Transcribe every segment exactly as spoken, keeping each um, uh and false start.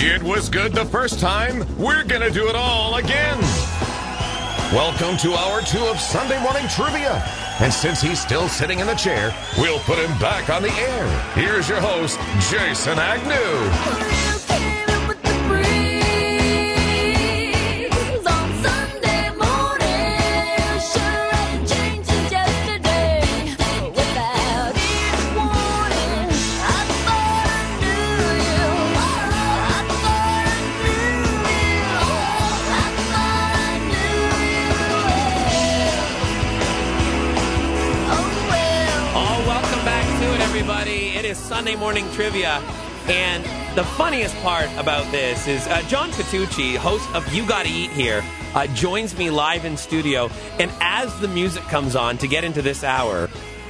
It was good the first time. We're going to do it all again. Welcome to hour two of Sunday Morning Trivia. And since he's still sitting in the chair, we'll put him back on the air. Here's your host, Jason Agnew. Sunday Morning Trivia, and the funniest part about this is uh, John Catucci, host of You Gotta Eat Here, uh, joins me live in studio, and as the music comes on to get into this hour,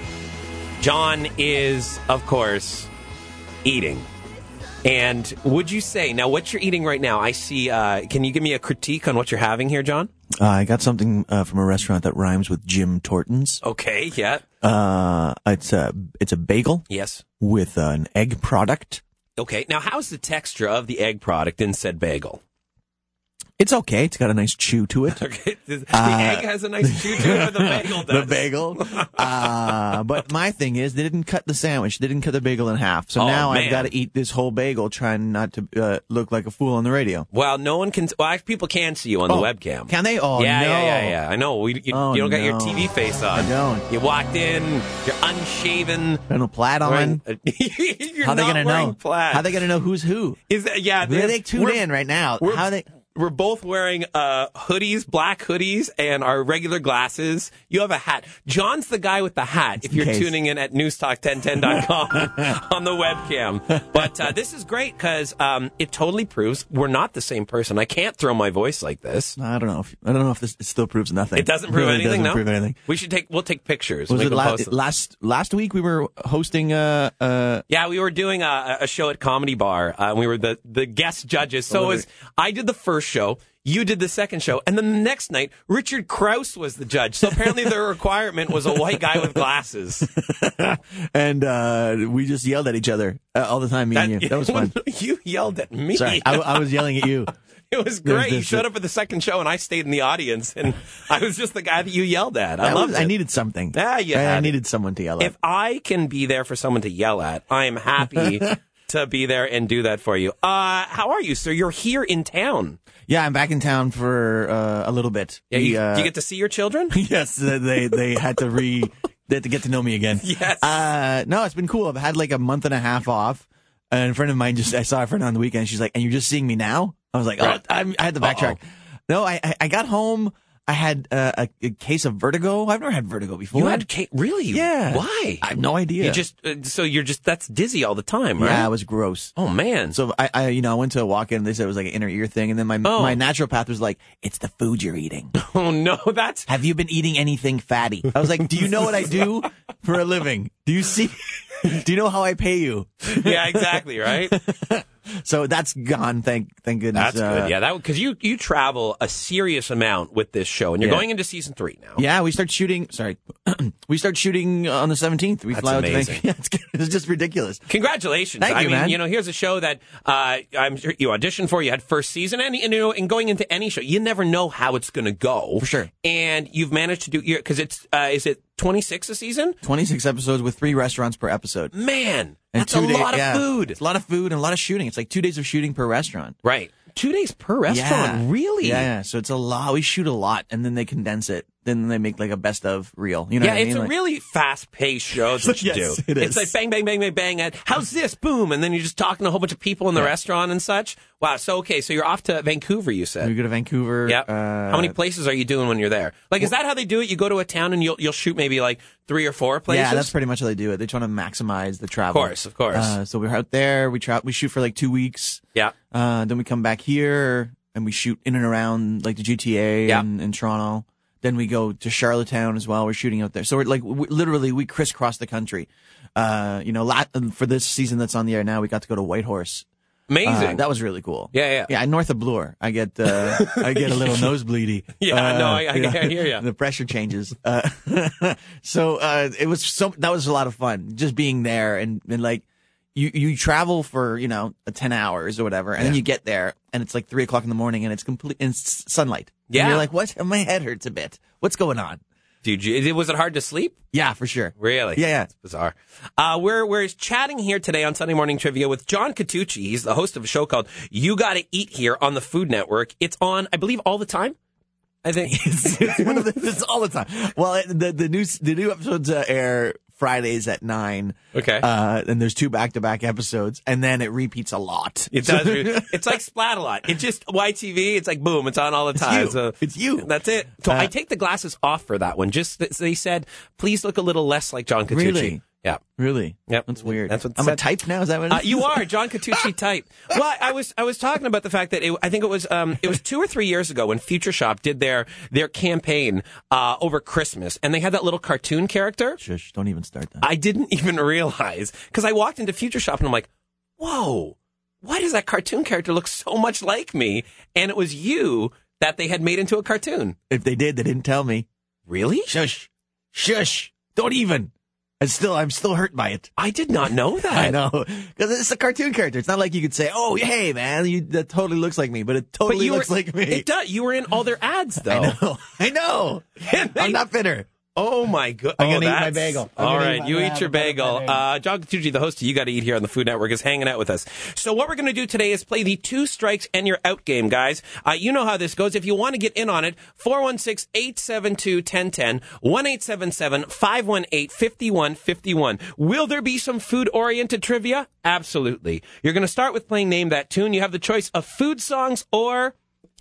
John is, of course, eating. And would you say, now what you're eating right now, I see, uh, can you give me a critique on what you're having here, John? Uh, I got something uh, from a restaurant that rhymes with Jim Tortons. Okay, yeah. Uh, it's a, it's a bagel. Yes. With uh, an egg product. Okay, now how's the texture of the egg product in said bagel? It's okay. It's got a nice chew to it. Okay. The uh, egg has a nice chew to it, or the bagel does? The bagel. uh, but my thing is, they didn't cut the sandwich. They didn't cut the bagel in half. So oh, now man. I've got to eat this whole bagel, trying not to uh, look like a fool on the radio. Well, no one can. Well, people can see you on oh, the webcam. Can they? Oh, yeah, no. yeah, yeah, yeah. I know. We, you, oh, you don't got no. your T V face on. I don't. You walked in. You're unshaven. Got no plaid on. Wearing, you're How are they not gonna wearing know? plaid. How are they going to know who's who? Is that, yeah. Where they tune in right now? How they? We're both wearing uh, hoodies, black hoodies, and our regular glasses. You have a hat. John's the guy with the hat, Just if you're case. tuning in at news talk ten ten dot com on the webcam. But uh, this is great because um, it totally proves we're not the same person. I can't throw my voice like this. I don't know. If, I don't know if this it still proves nothing. It doesn't prove really anything, doesn't no? prove anything. We should take, we'll take pictures. Was Make it them la- post them. last last week we were hosting a... Uh, yeah, we were doing a, a show at Comedy Bar. Uh, and we were the, the guest judges. So it was, I did the first show. You did the second show. And then the next night, Richard Krause was the judge. So apparently their requirement was a white guy with glasses. and uh, we just yelled at each other uh, all the time, me that, and you. That was fun. You yelled at me. Sorry, I, I was yelling at you. It was great. You showed up at the second show, and I stayed in the audience, and I was just the guy that you yelled at. I, I loved was, it. I needed something. Yeah, you I, had I it. needed someone to yell at. If I can be there for someone to yell at, I am happy to be there and do that for you. Uh, how are you, sir? You're here in town. Yeah, I'm back in town for uh, a little bit. Yeah, we, you, uh, you get to see your children? Yes, they they had to re they had to get to know me again. Yes. Uh, no, it's been cool. I've had like a month and a half off. And a friend of mine just I saw a friend on the weekend. She's like, "And you're just seeing me now?" I was like, "Oh, Right. I'm, I had to backtrack." Uh-oh. No, I I got home. I had uh, a, a case of vertigo. I've never had vertigo before. You had ca- really? Yeah. Why? I have no idea. You just uh, so you're just that's dizzy all the time, right? Yeah, it was gross. Oh man. So I, I, you know, I went to a walk-in. And they said it was like an inner ear thing, and then my Oh. my naturopath was like, "It's the food you're eating. Oh no, that's Have you been eating anything fatty?" I was like, "Do you know what I do for a living? Do you see? Do you know how I pay you?" yeah, exactly, right? So that's gone. Thank thank goodness. That's uh, good. Yeah, that because you you travel a serious amount with this show, and you're Yeah. going into season three now. Yeah, we start shooting. Sorry, we start shooting on the seventeenth. We That's fly out amazing. to Vancouver. Yeah, it's, it's just ridiculous. Congratulations! Thank I you, mean, man. you know, here's a show that uh, I'm sure you auditioned for. You had first season, and, and you know, and going into any show, you never know how it's going to go. For sure. And you've managed to do because it's uh, is it twenty-six a season? twenty-six episodes with three restaurants per episode. Man, And that's a two day- lot of yeah, food. It's a lot of food and a lot of shooting. It's like two days of shooting per restaurant. Right. Two days per restaurant? Yeah. Really? Yeah, yeah. So it's a lot. We shoot a lot, and then they condense it. Then they make like a best of reel. You know Yeah, what I mean? it's a Like- really fast-paced show. That's what you Yes, do. it It's is. like bang, bang, bang, bang, bang. And how's this? Boom. And then you're just talking to a whole bunch of people in the Yeah. restaurant and such. Wow. So, okay. So you're off to Vancouver, you said. We go to Vancouver. Yep. Uh, how many places are you doing when you're there? Like, is that how they do it? You go to a town and you'll you'll shoot maybe like three or four places? Yeah, that's pretty much how they do it. They try to maximize the travel. Of course, of course. Uh, so we're out there. We tra- we shoot for like two weeks. Yeah. Uh, then we come back here and we shoot in and around like the G T A Yeah. and, and Toronto. Then we go to Charlottetown as well. We're shooting out there. So we're like, we, literally, we crisscross the country. Uh, you know, lot, for this season that's on the air now, we got to go to Whitehorse. Amazing. Uh, that was really cool. Yeah, yeah. Yeah, north of Bloor. I get, uh, I get a little nosebleedy. Yeah, uh, no, I- I- you know, I hear ya. The pressure changes. Uh, so, uh, it was so, that was a lot of fun. Just being there and, and like, you, you travel for, you know, ten hours or whatever, and Yeah. then you get there, and it's like three o'clock in the morning, and it's complete, and it's sunlight. Yeah. And you're like, what? My head hurts a bit. What's going on? Dude, you, was it hard to sleep? Yeah, for sure. Really? Yeah, yeah. It's bizarre. Uh, we're, we're chatting here today on Sunday Morning Trivia with John Catucci. He's the host of a show called You Gotta Eat Here on the Food Network. It's on, I believe, all the time. I think it's, it's one of the, it's all the time. Well, it, the the new the new episodes uh, air Fridays at nine. Okay. Uh, and there's two back to back episodes, and then it repeats a lot. It does. It's like Splat-A-Lot. It's just Y T V. It's like boom. It's on all the time. It's you. So It's you. That's it. So Uh, I take the glasses off for that one. Just th- they said, please look a little less like John Catucci. Really? Yeah. Really? Yep. That's weird. That's what it I'm said. a type now. Is that what it Uh, is? you are John Catucci type. Well, I was I was talking about the fact that it, I think it was um, it was two or three years ago when Future Shop did their their campaign uh, over Christmas, and they had that little cartoon character. Shush! Don't even start that. I didn't even realize because I walked into Future Shop and I'm like, whoa, why does that cartoon character look so much like me? And it was you that they had made into a cartoon. If they did, they didn't tell me. Really? Shush! Shush! Don't even. And still, I'm still hurt by it. I did not know that. I know, because it's a cartoon character. It's not like you could say, "Oh, hey, man, you, that totally looks like me," but it But totally you looks were, like me. It does. You were in all their ads, though. I know. I know. And they- I'm not bitter. Oh my god! I'm oh, gonna eat my that's- bagel. I'm All gonna right, eat my- you I'm eat gonna your have a bite of bagel. my bagel. Uh, John Catucci, the host of You Got to Eat Here on the Food Network, is hanging out with us. So what we're going to do today is play the two strikes and you're out game, guys. Uh, you know how this goes. If you want to get in on it, four one six, eight seven two, one zero one zero, one eight seven seven, five one eight, five one five one. Will there be some food-oriented trivia? Absolutely. You're going to start with playing Name That Tune. You have the choice of food songs or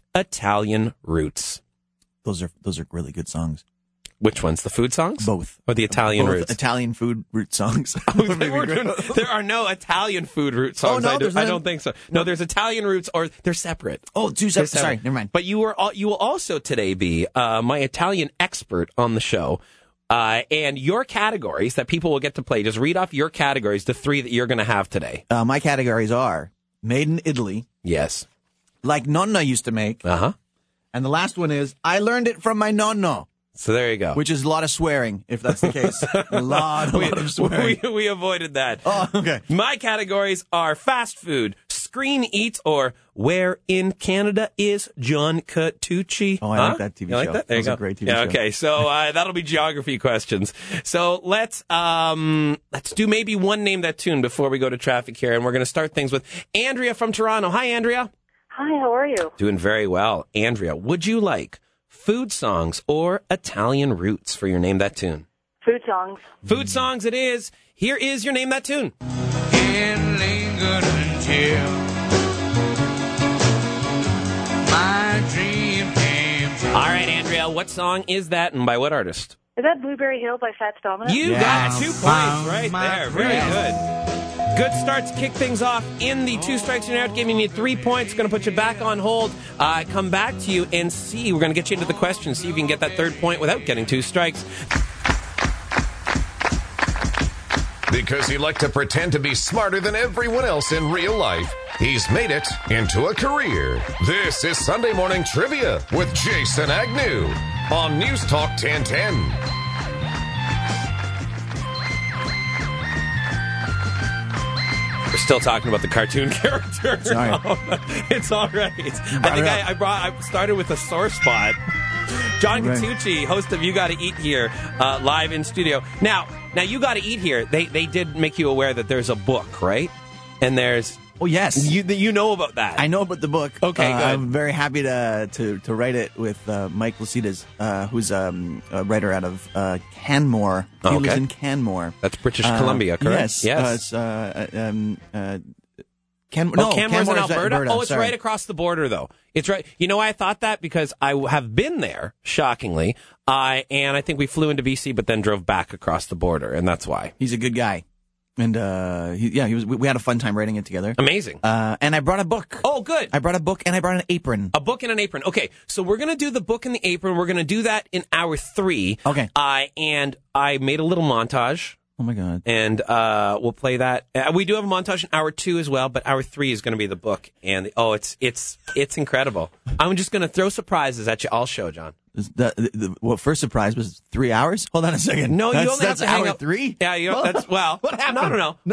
Italian roots. Those are those are really good songs. Which ones? The food songs? Both. Or the Italian Both roots? Italian food root songs. We're doing- there are no Italian food root songs. Oh, no, I, do, there's I none? don't think so. No, there's Italian roots, or they're separate. Oh, two They're separate. separate. Sorry, never mind. But you were all, you will also today be uh, my Italian expert on the show, uh, and your categories that people will get to play. Just read off your categories, the three that you're going to have today. Uh, my categories are made in Italy, Yes. like nonna used to make, Uh huh. and the last one is I learned it from my nonno, So there you go. which is a lot of swearing, if that's the case. a lot, a we, lot of swearing. we, we avoided that. Oh, okay. My categories are fast food, screen eats, or where in Canada is John Catucci. Oh, I Huh? like that T V You like show. that? There That you was go. a great T V yeah, show. Okay, so uh, that'll be geography questions. So let's um, let's do maybe one Name That Tune before we go to traffic here, and we're going to start things with Andrea from Toronto. Hi, Andrea. Hi, how are you? Doing very well, Andrea. Would you like food songs or Italian roots for your Name That Tune? Food songs. Food songs it is. Here is your Name That Tune. It lingered until my dream came true. All right, Andrea, what song is that and by what artist? Is that Blueberry Hill by Fats Domino? You Yes. got two points Found right my there. Very friend. good. Good start to kick things off in the two strikes and you're out, giving you three points. Going to put you back on hold. Uh, come back to you and see. We're going to get you into the question, see if you can get that third point without getting two strikes. Because he liked to pretend to be smarter than everyone else in real life, he's made it into a career. This is Sunday Morning Trivia with Jason Agnew on News Talk ten ten. We're still talking about the cartoon character. Sorry. It's all right. I think it I, up. I brought. I started with a sore spot. John Right. Catucci, host of You Gotta Eat Here, uh, live in studio. Now, now You Gotta Eat Here. They they did make you aware that there's a book, right? And there's Oh, yes. you you know about that. I know about the book. Okay, Uh, good. I'm very happy to to, to write it with uh, Mike Lasitas, uh, who's um, a writer out of uh, Canmore. He Oh, lives okay. in Canmore. That's British Uh, Columbia, correct? Yes. Yes. Uh, it's, uh, uh, um, uh, Can- Oh, no, Canmore's in Canmore's Alberta. Oh, it's sorry. right across the border, though. It's right. You know why I thought that? Because I have been there, shockingly, uh, and I think we flew into B C, but then drove back across the border, and that's why. He's a good guy. And uh, he, yeah, he was. We, we had a fun time writing it together. Amazing. Uh, and I brought a book. Oh, good. I brought a book and I brought an apron. A book and an apron. Okay, so we're going to do the book and the apron. We're going to do that in hour three. Okay. Uh, and I made a little montage, Oh my god. and uh, we'll play that. Uh, we do have a montage in hour two as well, but hour three is going to be the book. And oh, it's it's it's incredible. I'm just going to throw surprises at you all show, John. The, the, the, well, first surprise was three hours. Hold on a second. No, you that's, only that's have to hang hour out three. Yeah, you know, that's well. What happened? No, no, no. No we, one-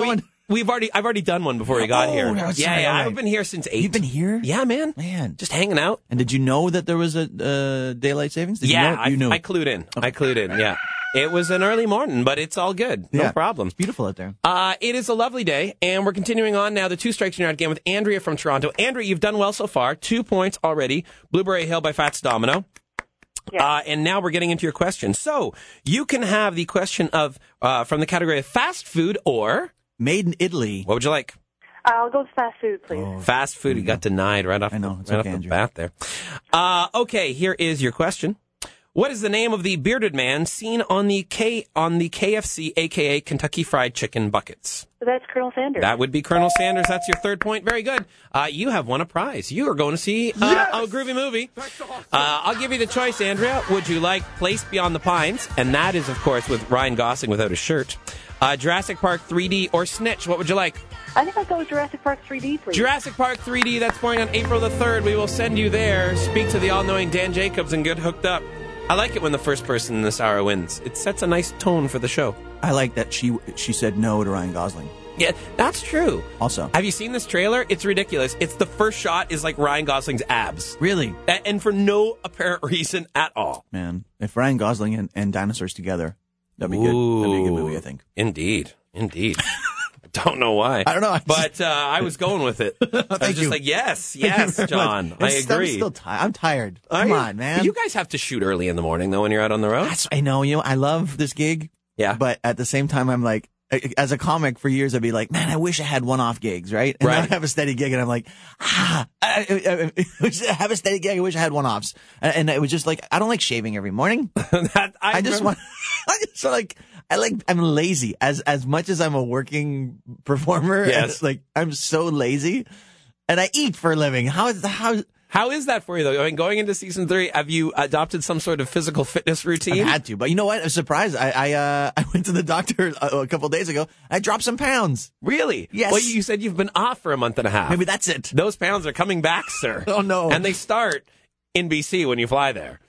we've already I've already done one before he got Oh, here. that's yeah, right, yeah. all right. I've been here since eight. You've been here? Yeah, man. Man. Just hanging out. And did you know that there was a uh, daylight savings? Did yeah, you know? I, You knew. I clued in. I clued in. Yeah. It was an early morning, but it's all good. No Yeah. problem. It's beautiful out there. Uh, it is a lovely day, and we're continuing on now. The two strikes and you're out game with Andrea from Toronto. Andrea, you've done well so far. Two points already. Blueberry Hill by Fats Domino. Yeah. Uh, and now we're getting into your question. So you can have the question of uh, from the category of fast food or Made in Italy. what would you like? I'll go with fast food, please. Oh. Fast food. You got denied right off, I know, the, it's right okay, off the Andrew. bat there. Uh, okay, here is your question. What is the name of the bearded man seen on the K on the K F C, aka Kentucky Fried Chicken buckets? That's Colonel Sanders. That would be Colonel Sanders. That's your third point. Very good. Uh, you have won a prize. You are going to see uh, a groovy movie. Uh, I'll give you the choice, Andrea. Would you like Place Beyond the Pines? And that is, of course, with Ryan Gosling without a shirt. Uh, Jurassic Park three D or Snitch? What would you like? I think I'll go with Jurassic Park three D, please. Jurassic Park three D. That's going on April the third. We will send you there. Speak to the all-knowing Dan Jacobs and get hooked up. I like it when the first person in this hour wins. It sets a nice tone for the show. I like that she she said no to Ryan Gosling. Yeah, that's true. Also. Have you seen this trailer? It's ridiculous. It's the first shot is like Ryan Gosling's abs. Really? A- And for no apparent reason at all. Man, if Ryan Gosling and, and dinosaurs together, that'd be good. That'd be a good movie, I think. Indeed. Indeed. Don't know why. I don't know. I just- But uh, I was going with it. I was just you. like, yes, Thank you yes, very John. much. I It's- I'm agree. still ti- I'm tired. Are Come you? on, man. You guys have to shoot early in the morning, though, when you're out on the road. That's, I know. You know, I love this gig. Yeah. But at the same time, I'm like, as a comic for years, I'd be like, man, I wish I had one-off gigs, right? And Right. now I have a steady gig, and I'm like, ah, I, I, I, I have a steady gig. I wish I had one-offs. And, and it was just like, I don't like shaving every morning. That- I just remember- want, I just like, I like, I'm lazy as, as much as I'm a working performer. Yes. Like, I'm so lazy and I eat for a living. How is, how, How is that for you, though? I mean, going into season three, have you adopted some sort of physical fitness routine? I've had to, but you know what? I'm surprised. I, I, uh, I went to the doctor a, a couple days ago. I dropped some pounds. Really? Yes. Well, you said you've been off for a month and a half. Maybe that's it. Those pounds are coming back, sir. Oh, no. And they start in B C when you fly there.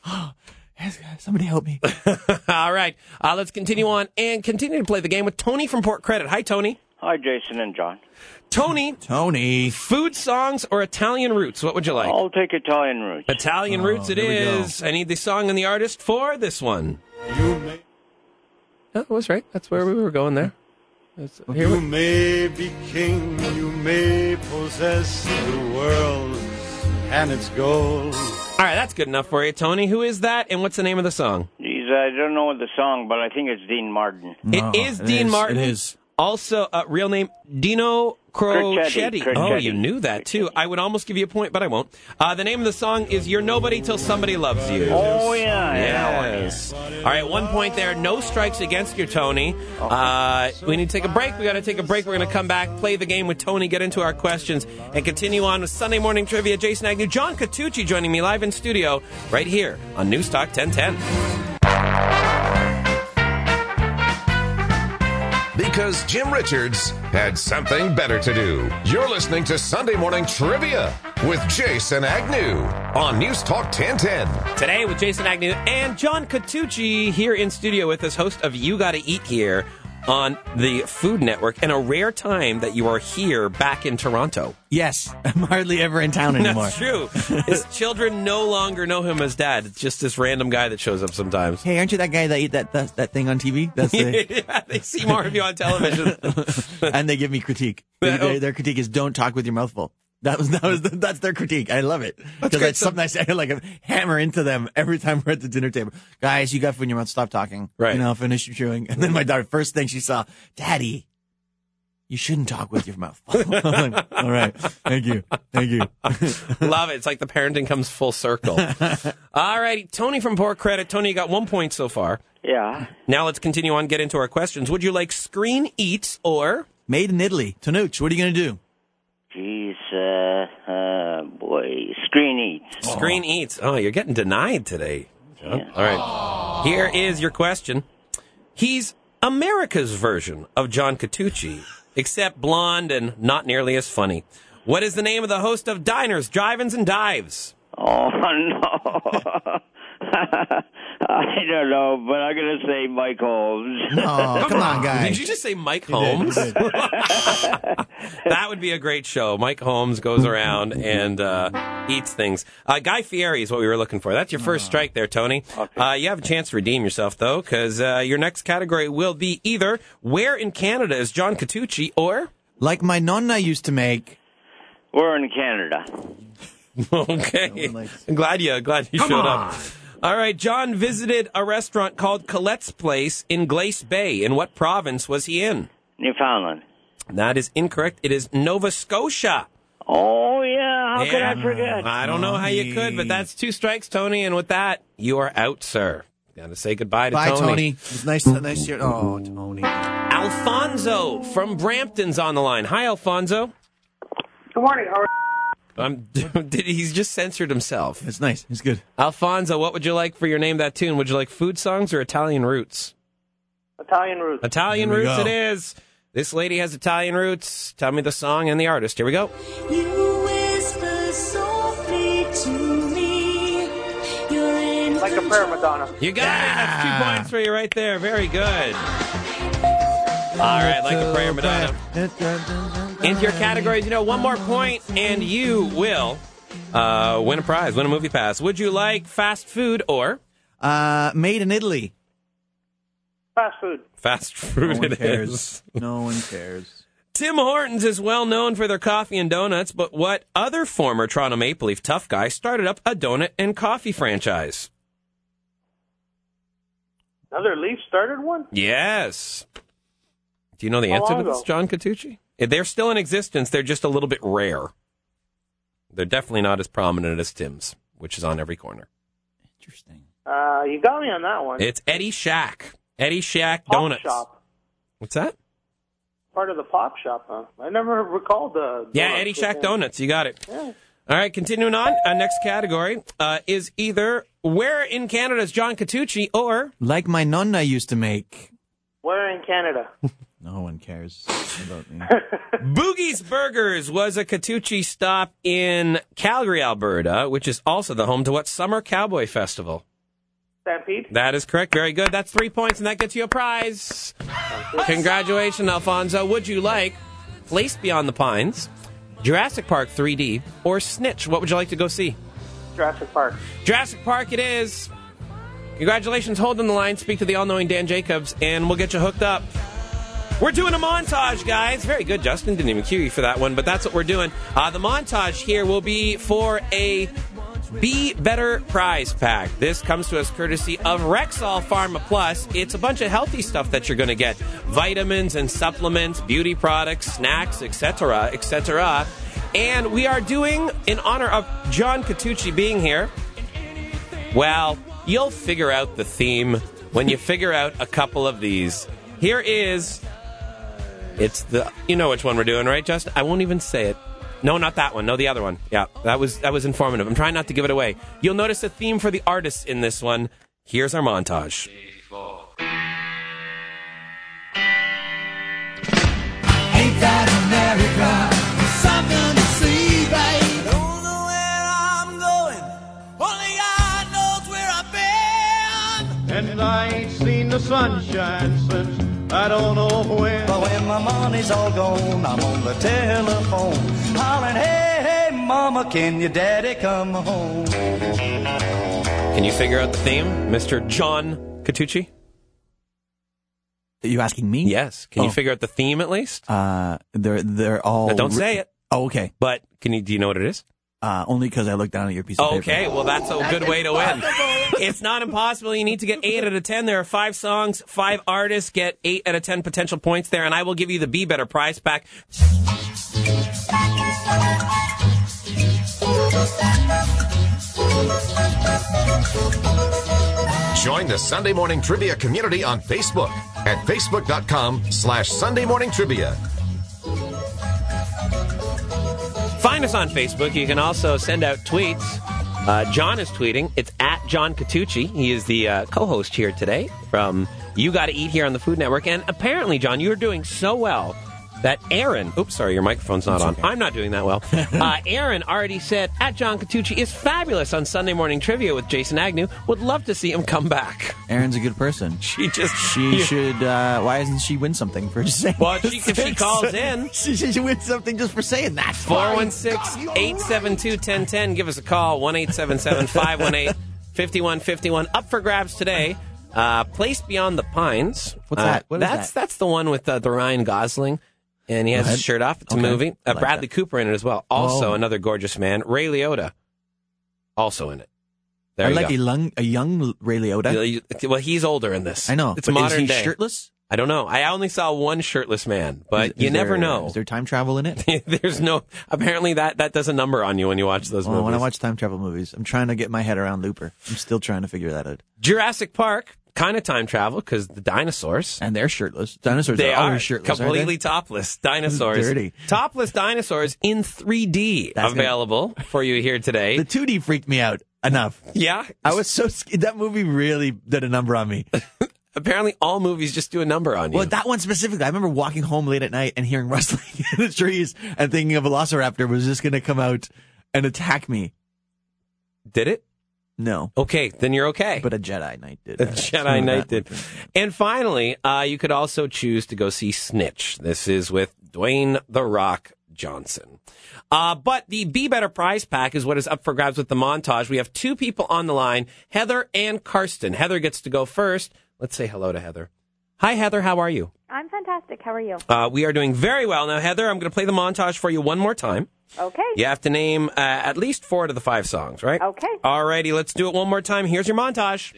Somebody help me. All right. Uh, let's continue on and continue to play the game with Tony from Port Credit. Hi, Tony. Hi, Jason and John. Tony, Tony. food songs or Italian roots? What would you like? I'll take Italian roots. Italian Oh, roots it here we go. is. I need the song and the artist for this one. You may, That was right. That's where we were going there. That's, here you we, may be king, you may possess the world and its gold. all right, that's good enough for you, Tony. Who is that, and what's the name of the song? Geez, I don't know the song, but I think it's Dean Martin. It Oh, is it Dean is, Martin. it is. Also, uh, real name, Dino Crocetti. Crocetti, Oh, Crocetti. you knew that, too. I would almost give you a point, but I won't. Uh, the name of the song is You're Nobody Till Somebody Loves You. Oh, yeah. Yes. All right, one point there. No strikes against you, Tony. Uh, we need to take a break. We got to take a break. We're going to come back, play the game with Tony, get into our questions, and continue on with Sunday Morning Trivia. Jason Agnew, John Catucci joining me live in studio right here on Newstalk ten ten. Because Jim Richards had something better to do. You're listening to Sunday Morning Trivia with Jason Agnew on News Talk ten ten. Today with Jason Agnew and John Catucci here in studio with us, host of You Gotta Eat here on the Food Network, and a rare time that you are here back in Toronto. Yes. I'm hardly ever in town anymore. That's true. His children no longer know him as dad. It's just this random guy that shows up sometimes. Hey, aren't you that guy that ate that, that, that thing on T V? That's the, Yeah, they see more of you on television. and they give me critique. They, they, their critique is don't talk with your mouth full. That was, that was, that's their critique. I love it. Because great. it's something I say, like, I hammer into them every time we're at the dinner table. Guys, you got food in your mouth. Stop talking. Right. You know, finish chewing. And then my daughter, first thing she saw, Daddy, you shouldn't talk with your mouth full. I'm like, all right. Thank you. Thank you. Love it. It's like the parenting comes full circle. All righty. Tony from Port Credit. Tony, you got one point so far. Yeah. Now let's continue on, get into our questions. Would you like Screen Eats or... Made in Italy. Tanucci, what are you going to do? Geez, uh, uh, boy, Screen Eats. Screen Eats. Oh, you're getting denied today. John. All right. Here is your question. He's America's version of John Catucci, except blonde and not nearly as funny. What is the name of the host of Diners, Drive-Ins, and Dives? Oh, no. I don't know, but I'm going to say Mike Holmes. Oh, come on, guy. Did you just say Mike You did, Holmes? you did. That would be a great show. Mike Holmes goes around and uh, eats things. Uh, Guy Fieri is what we were looking for. That's your first strike there, Tony. Uh, you have a chance to redeem yourself, though, because uh, your next category will be either Where in Canada is John Catucci or... Like my nonna used to make. We're in Canada. Okay. I'm glad you, glad you Come showed on. up. All right, John visited a restaurant called Colette's Place in Glace Bay. In what province was he in? Newfoundland. That is incorrect. It is Nova Scotia. Oh, yeah. How could Yeah. I forget? I don't know how you could, but that's two strikes, Tony. And with that, you are out, sir. Got to say goodbye to Bye, Tony. Tony. It was nice, nice year. Oh, Tony. Alfonso from Brampton's on the line. Hi, Alfonso. Good morning, Howard. Um, did he's just censored himself? It's nice. It's good. Alfonso, what would you like for your Name That Tune? Would you like food songs or Italian roots? Italian roots. Italian Here we roots go. it is. This lady has Italian roots. Tell me the song and the artist. Here we go. You whisper softly to me. You're in Like a prayer, Madonna. You got it. That's two points for you right there. Very good. All right, like a prayer, Madonna. Into your categories, you know, one more point, and you will uh, win a prize, win a movie pass. Would you like fast food or Uh, made in Italy. Fast food. fast No food? one It cares. is. No one cares. Tim Hortons is well known for their coffee and donuts, but what other former Toronto Maple Leaf tough guy started up a donut and coffee franchise? Another Leaf started one? Yes. Do you know the How answer to long this, ago? John Catucci? They're still in existence. They're just a little bit rare. They're definitely not as prominent as Tim's, which is on every corner. Interesting. Uh, you got me on that one. It's Eddie Shack. Eddie Shack Pop Donuts. Shop. What's that? Part of the Pop Shop, huh? I never recalled the... Yeah, donuts Eddie with Shack him. Donuts. You got it. Yeah. All right, continuing on. Uh, next category uh, is either Where in Canada is John Catucci or... Like my nonna used to make. Where in Canada? No one cares about me. Boogie's Burgers was a Catucci stop in Calgary, Alberta, which is also the home to what Summer Cowboy Festival? Stampede? That is correct. Very good. That's three points, and that gets you a prize. Congratulations, Alfonso. Would you like Place Beyond the Pines, Jurassic Park three D, or Snitch? What would you like to go see? Jurassic Park. Jurassic Park it is. Congratulations. Hold on the line. Speak to the all-knowing Dan Jacobs, and we'll get you hooked up. We're doing a montage, guys. Very good, Justin. Didn't even cue you for that one, but that's what we're doing. Uh, the montage here will be for a Be Better prize pack. This comes to us courtesy of Rexall Pharma Plus. It's a bunch of healthy stuff that you're going to get. Vitamins and supplements, beauty products, snacks, et cetera, et cetera. And we are doing, in honor of John Catucci being here, well, you'll figure out the theme when you figure out a couple of these. Here is... It's the, you know which one we're doing, right, Justin? I won't even say it. No, not that one. No, the other one. Yeah, that was that was informative. I'm trying not to give it away. You'll notice a theme for the artists in this one. Here's our montage. Ain't that America? Something to see, babe. Don't know where I'm going. Only God knows where I've been. And I ain't seen the sunshine since I don't know when. But when my money's all gone, I'm on the telephone, hollering, hey, hey, mama, can your daddy come home? Can you figure out the theme, Mister John Catucci? Are you asking me? Yes. Can you Oh. figure out the theme at least? Uh, they're they're all. Now, don't say it. Oh, okay. But can you? Do you know what it is? Uh, only because I looked down at your piece of paper. Okay, well, that's a good way to win. It's not impossible. You need to get eight out of ten. There are five songs, five artists. Get eight out of ten potential points there, and I will give you the Be Better prize pack. Join the Sunday Morning Trivia community on Facebook at facebook.com slash Sunday Morning Trivia. Find us on Facebook. You can also send out tweets. Uh, John is tweeting. It's at John Catucci. He is the uh, co-host here today from You Gotta Eat here on the Food Network. And apparently, John, you're doing so well that Aaron, oops, sorry, your microphone's not on. I'm not doing that well. Uh, Aaron already said, at John Catucci is fabulous on Sunday Morning Trivia with Jason Agnew. Would love to see him come back. Aaron's a good person. She just... She you- should, uh, why doesn't she win something for just saying Well, she, if she calls in... she should win something just for saying that. four one six, eight seven two, one zero one zero. Give us a call. one eight seven seven, five one eight, five one five one. Up for grabs today. Uh, Place Beyond the Pines. What's Uh, that? What is that's, that? That's the one with uh, the Ryan Gosling. And he has Go his ahead. shirt off. It's Okay. a movie. Uh, I like Bradley that. Cooper in it as well. Also Oh. another gorgeous man. Ray Liotta. Also in it. There I you like go. a young, a young Ray Liotta. Well, he's older in this. I know. It's but modern is he day. shirtless? I don't know. I only saw one shirtless man, but Is- is you never there- know. Is there time travel in it? There's no. Apparently, that that does a number on you when you watch those Well, movies. when I watch time travel movies, I'm trying to get my head around Looper. I'm still trying to figure that out. Jurassic Park, kind of time travel because the dinosaurs. And they're shirtless. Dinosaurs They are are always shirtless. aren't completely they? topless dinosaurs. Dirty. Topless dinosaurs in three D That's gonna- available for you here today. The two D freaked me out enough. yeah. I was so scared. That movie really did a number on me. Apparently, all movies just do a number on you. Well, that one specifically, I remember walking home late at night and hearing rustling in the trees and thinking a velociraptor was just going to come out and attack me. Did it? No. Okay, then you're okay. But a Jedi Knight did. A Uh, Jedi some of Knight that did. one. And finally, uh, you could also choose to go see Snitch. This is with Dwayne The Rock Johnson. Uh, but the Be Better prize pack is what is up for grabs with the montage. We have two people on the line, Heather and Karsten. Heather gets to go first. Let's say hello to Heather. Hi, Heather. How are you? I'm fantastic. How are you? Uh, we are doing very well. Now, Heather, I'm going to play the montage for you one more time. Okay. You have to name uh, at least four to the five songs, right? Okay. All righty, let's do it one more time. Here's your montage.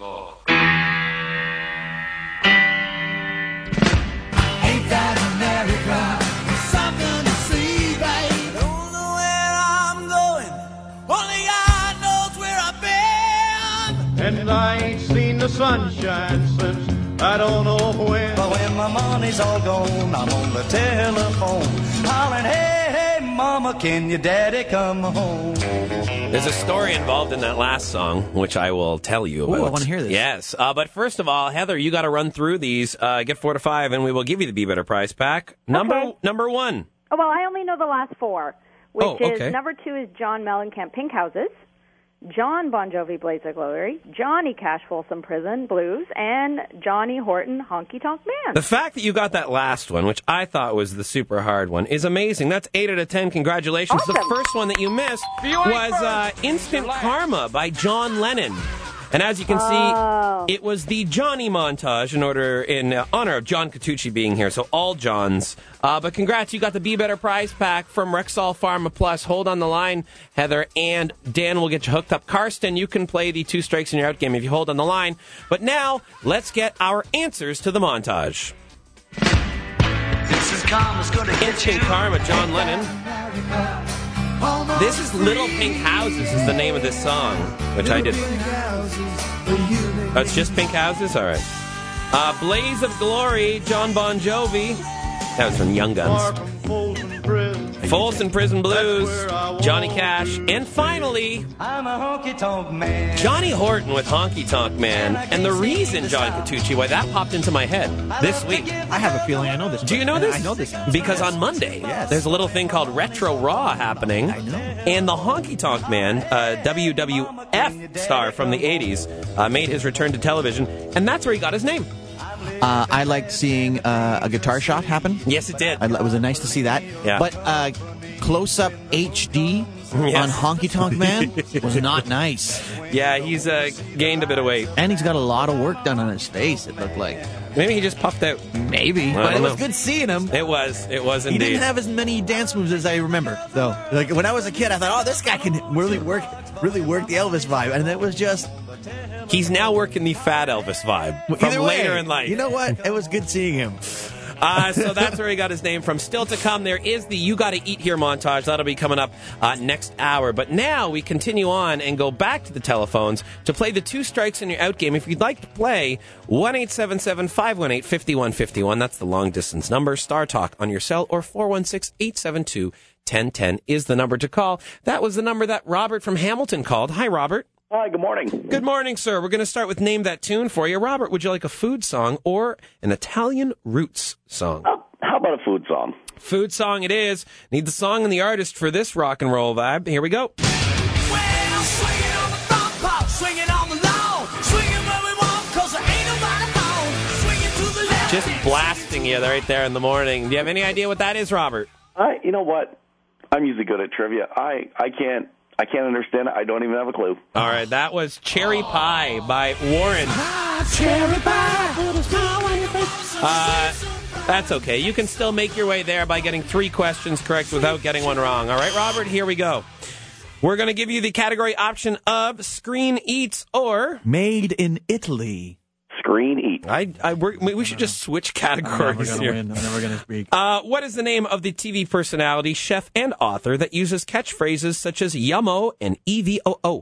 Ain't that America? Something to see, babe. Don't know where I'm going. Only God knows where I've been. And I ain't seen the sunshine since I don't know when. But when my money's all gone, I'm on the telephone, hollering, hey, hey, mama, can your daddy come home? There's a story involved in that last song, which I will tell you about. Ooh, I wanna hear this. Yes. Uh, but first of all, Heather, you got to run through these. Uh, get four to five, and we will give you the Be Better prize pack. Number Okay. number one. Oh, well, I only know the last four, which Oh, okay. is number two is John Mellencamp, Pink Houses, John Bon Jovi, Blaze of Glory, Johnny Cash, Folsom Prison Blues, and Johnny Horton, Honky Tonk Man. The fact that you got that last one, which I thought was the super hard one, is amazing. That's eight out of ten. Congratulations. The Awesome. first one that you missed was uh, Instant Karma by John Lennon. And as you can Oh. see, it was the Johnny montage in order in uh, honor of John Catucci being here. So all Johns. Uh, but congrats, you got the Be Better prize pack from Rexall Pharma Plus. Hold on the line, Heather, and Dan will get you hooked up. Karsten, you can play the two strikes in your out game if you hold on the line. But now, let's get our answers to the montage. This is karma's gonna get Instant you. Karma, John Lennon. This is Little Pink Houses is the name of this song, which I did. Oh, it's just Pink Houses? All right. Uh, Blaze of Glory, John Bon Jovi. That was from Young Far Guns. from Folsom Prison. Folsom Prison Blues, Johnny Cash. And finally, I'm a honky-tonk man. Johnny Horton with Honky Tonk Man. And the reason, John Catucci, why that popped into my head this week. I have a feeling I know this. Do you know this? I know this. Because on Monday, Yes. there's a little thing called Retro Raw happening. I know. And the Honky Tonk Man, uh, W W F star from the eighties, uh, made his return to television. And that's where he got his name. Uh, I liked seeing uh, a guitar shot happen. Yes, it did. I, it was nice to see that. Yeah. But uh, close-up H D Yes. on Honky Tonk Man was not nice. Yeah, he's uh, gained a bit of weight. And he's got a lot of work done on his face, it looked like. Maybe he just puffed out. Maybe. I But it don't was know. good seeing him. It was. It was He indeed. didn't have as many dance moves as I remember, though. Like when I was a kid, I thought, "Oh, this guy can really work, really work the Elvis vibe," and it was just He's now working the Fat Elvis vibe from either way, later in life. You know what? It was good seeing him. Uh, so that's where he got his name from. Still to come, there is the You Gotta Eat Here montage. That'll be coming up uh, next hour. But now we continue on and go back to the telephones to play the two strikes in your out game. If you'd like to play, one eight seven seven, five one eight, five one five one. That's the long distance number. Star Talk on your cell or four one six, eight seven two, one oh one oh is the number to call. That was the number that Robert from Hamilton called. Hi, Robert. Hi, good morning. Good morning, sir. We're going to start with Name That Tune for you. Robert, would you like a food song or an Italian roots song? Oh, How about a food song? Food song it is. Need the song and the artist for this rock and roll vibe. Here we go. Well, swinging on the front pop, swinging on the lawn, swinging where we want, cause there ain't nobody home. Swinging to the left. Just blasting you right there in the morning. Do you have any idea what that is, Robert? I, you know what? I'm usually good at trivia. I, I can't I can't understand it. I don't even have a clue. All right, that was Cherry Pie by Warren. Cherry pie. Uh, that's okay. You can still make your way there by getting three questions correct without getting one wrong. All right, Robert, here we go. We're going to give you the category option of Screen Eats or Made in Italy. Screen Eats. I, I, we're, we should just switch categories I'm here. win. I'm never going to speak. Uh, what is the name of the T V personality, chef, and author that uses catchphrases such as Yummo and E V O O?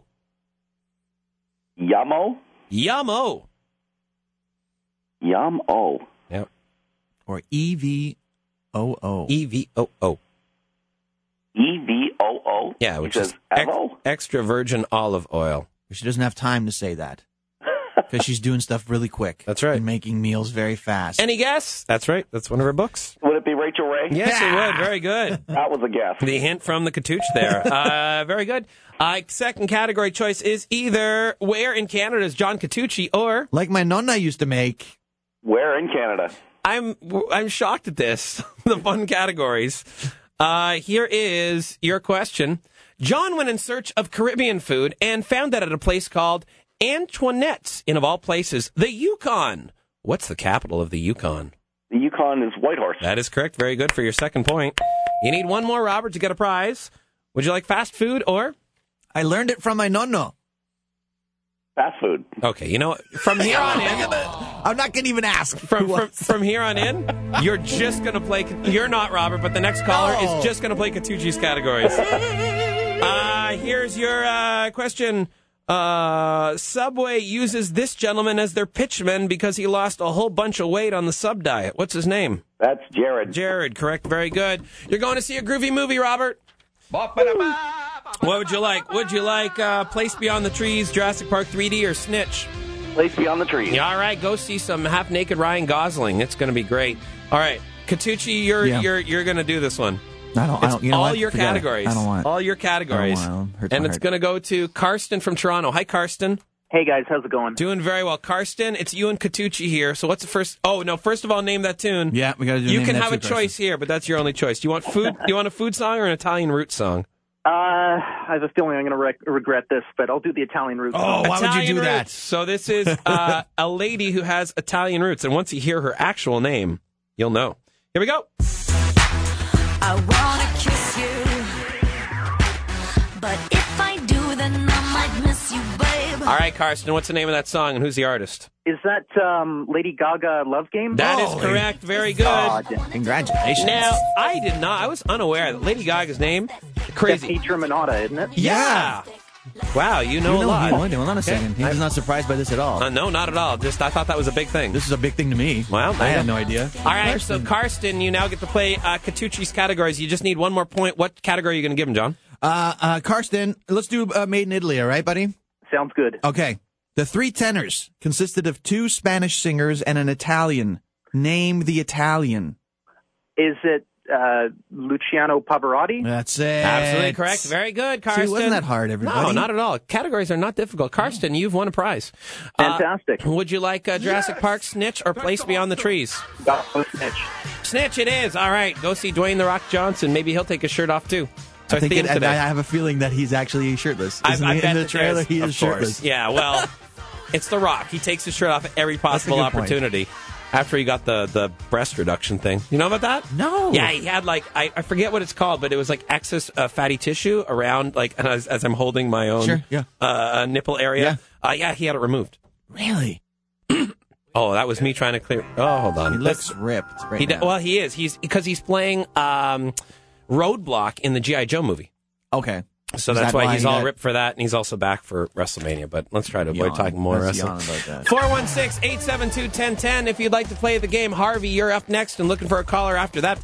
Yummo? Yummo. Yum-O. Yep. Or E V O O. E V O O. E V O O? Yeah, which He is says ex- Evo? extra virgin olive oil. She doesn't have time to say that. Because she's doing stuff really quick. That's right. And making meals very fast. Any guess? That's right. That's one of her books. Would it be Rachel Ray? Yes, it would. Very good. That was a guess. The hint from the Catooch there. Uh, very good. Uh, second category choice is either where in Canada is John Catucci or... Like my nonna used to make. Where in Canada? I'm I'm shocked at this. The fun categories. Uh, here is your question. John went in search of Caribbean food and found that at a place called Antoinette's in, of all places, the Yukon. What's the capital of the Yukon? The Yukon is Whitehorse. That is correct. Very good for your second point. You need one more, Robert, to get a prize. Would you like fast food or? I learned it from my nonno. Fast food. Okay, you know what? From here on in, I'm not going to even ask. from, from from here on in, you're just going to play. You're not, Robert, but the next caller No. is just going to play Catucci's categories. Uh, here's your uh, question. Uh, Subway uses this gentleman as their pitchman because he lost a whole bunch of weight on the sub diet. What's his name? That's Jared. Jared, correct. Very good. You're going to see a groovy movie, Robert. What would you like? Would you like uh, Place Beyond the Trees, Jurassic Park three D, or Snitch? Place Beyond the Trees. Yeah, all right, go see some half-naked Ryan Gosling. It's going to be great. All right, Catucci, you're Yeah. you're you're going to do this one. I don't, I It's don't, you know all what? your Forget it. categories. I don't want it. All your categories. I don't want it. Hurts And my it's heart. going to go to Karsten from Toronto. Hi, Karsten. Hey guys, how's it going? Doing very well. Karsten, it's you and Catucci here. So what's the first? Oh, no, first of all, name that tune. Yeah, we got to do You name can that have a too, choice here, but that's your only choice. Do you want food? Do you want a food song or an Italian root song? Uh, I have a feeling I'm going to rec- regret this, but I'll do the Italian roots. Oh, why would you Italian do that? roots. So this is uh, a lady who has Italian roots, and once you hear her actual name, you'll know. Here we go. I wanna kiss you, but if I do, then I might miss you, babe. All right, Karsten, what's the name of that song, and who's the artist? Is that um, Lady Gaga Love Game? That is Oh, correct. Very good. Oh, damn. Congratulations. Now, I did not. I was unaware that Lady Gaga's name. That's Crazy. Petra Manata, isn't it? Yeah. Wow, you know, You know a lot. him. Hold on a second. He's not surprised by this at all. Uh, no, not at all. Just I thought that was a big thing. This is a big thing to me. Well, there I you had go. no idea. All right, so Karsten, you now get to play uh, Catucci's categories. You just need one more point. What category are you going to give him, John? Uh, uh, Karsten, let's do uh, Made in Italy, all right, buddy? Sounds good. Okay. The three tenors consisted of two Spanish singers and an Italian. Name the Italian. Is it uh, Luciano Pavarotti? That's it. Absolutely correct. Very good, Karsten. See, it wasn't that hard, everybody. No, not at all. Categories are not difficult. Karsten, you've won a prize. Fantastic. Uh, would you like uh, Jurassic Park, Snitch, or Place Beyond the Trees? Oh, snitch. Snitch it is. All right, go see Dwayne The Rock Johnson. Maybe he'll take his shirt off, too. It's our I think theme it, today. I have a feeling that he's actually shirtless. I- Isn't I he? bet In the that trailer, there's- he of is course. shirtless. Yeah, well, it's The Rock. He takes his shirt off at every possible good point. opportunity after he got the, the breast reduction thing. You know about that? No. Yeah, he had like, I, I forget what it's called, but it was like excess uh, fatty tissue around, like, as, as I'm holding my own Sure, yeah. uh, nipple area. Yeah. Uh, yeah, he had it removed. Really? Oh, that was me trying to clear. Oh, hold on. He Let's- looks ripped right he d- now. well, he is. He's because he's playing um, Roadblock in the G I. Joe movie. Okay. So Is that's that why why he's he all got- ripped for that, and he's also back for WrestleMania. But let's try to avoid Yawn. talking more Let's wrestling. yawn about that. four one six, eight seven two, one zero one zero if you'd like to play the game. Harvey, you're up next and looking for a caller after that.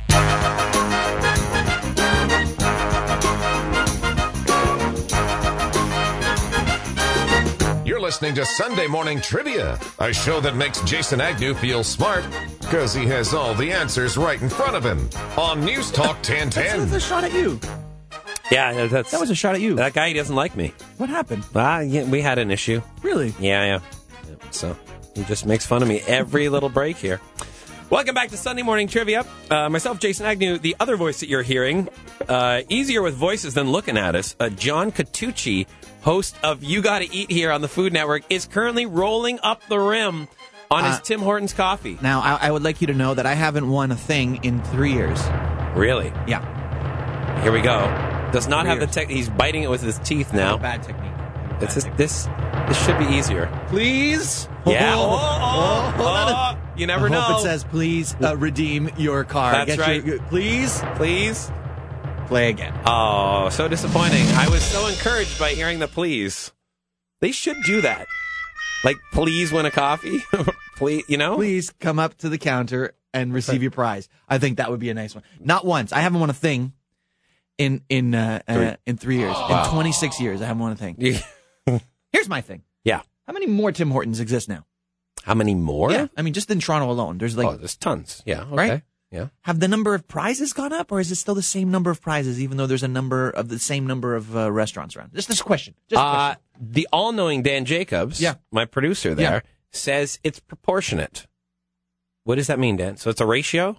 You're listening to Sunday Morning Trivia, a show that makes Jason Agnew feel smart because he has all the answers right in front of him on News Talk ten ten. That's a shot at you. Yeah, that's, That was a shot at you. that guy, he doesn't like me. What happened? Ah, yeah, we had an issue. Really? Yeah, yeah. Yeah, So he just makes fun of me every little break here. Welcome back to Sunday Morning Trivia. Uh, myself, Jason Agnew, the other voice that you're hearing, uh, easier with voices than looking at us, uh, John Catucci, host of You Gotta Eat Here on the Food Network, is currently rolling up the rim on his Uh, Tim Hortons coffee. Now, I, I would like you to know that I haven't won a thing in three years. Really? Yeah. Here we go. Does not Three have the years. tech. He's biting it with his teeth now. Bad technique. It's just, this this should be easier. Please? Yeah. Oh, Oh, oh, oh, you never I know. hope it says, please uh, redeem your card. That's Get right. Your, please Please. play again. Oh, so disappointing. I was so encouraged by hearing the please. They should do that. Like, please win a coffee. Please, you know? Please come up to the counter and receive your prize. I think that would be a nice one. Not once. I haven't won a thing in in uh, uh, in three years. Wow. In twenty-six years, I haven't won a thing. Here's my thing. Yeah. How many more Tim Hortons exist now? How many more? Yeah. I mean, just in Toronto alone, there's like oh, there's tons. Yeah. Okay. Right? Yeah. Have the number of prizes gone up, or is it still the same number of prizes, even though there's a number of the same number of uh, restaurants around? Just this question. Just a Uh, question. the all-knowing Dan Jacobs, Yeah. my producer there, Yeah. says it's proportionate. What does that mean, Dan? So it's a ratio?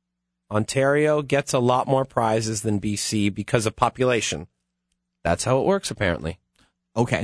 Ontario gets a lot more prizes than B C because of population. That's how it works, apparently. Okay.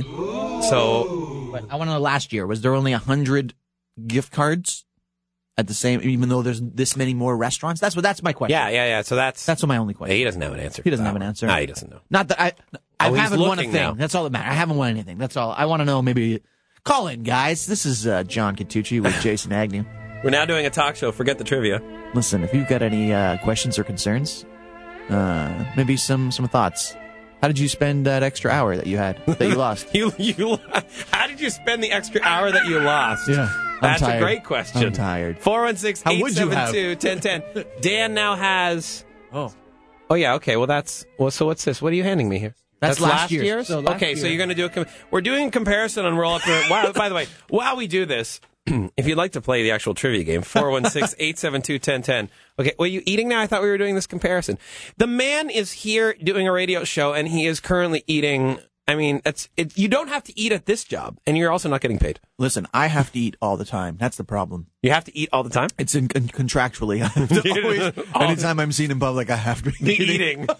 So, But I want to know last year, was there only one hundred gift cards at the same, even though there's this many more restaurants? That's what, that's my question. yeah, yeah, yeah. So that's... That's my only question. he doesn't have an answer. He doesn't to have that an one. answer. No, he doesn't know. Not that I, I Oh, he's haven't won a looking thing. now. That's all that matters. I haven't won anything. That's all. I want to know, maybe, call in, guys. This is uh, John Catucci with Jason Agnew. We're now doing a talk show. Forget the trivia. Listen, if you've got any uh, questions or concerns, uh, maybe some, some thoughts. How did you spend that extra hour that you had, that you lost? you, you, how did you spend the extra hour that you lost? Yeah. I'm That's tired. a great question. I'm tired. four one six, How eight would you seven have? two, one zero one zero. Dan now has... Oh. Oh, yeah, okay. Well, that's... Well, so what's this? What are you handing me here? That's last year's. year's? So last okay, so year. you're going to do a... Com- we're doing a comparison on Roll Up the... Wow, by the way, while we do this, if you'd like to play the actual trivia game, four one six, eight seven two, one zero one zero. Okay, were you eating now? I thought we were doing this comparison. The man is here doing a radio show, and he is currently eating... I mean, that's it, you don't have to eat at this job, and you're also not getting paid. Listen, I have to eat all the time. That's the problem. You have to eat all the time? It's in, con- contractually. I have to always, anytime I'm seen in public, I have to be The eating. eating.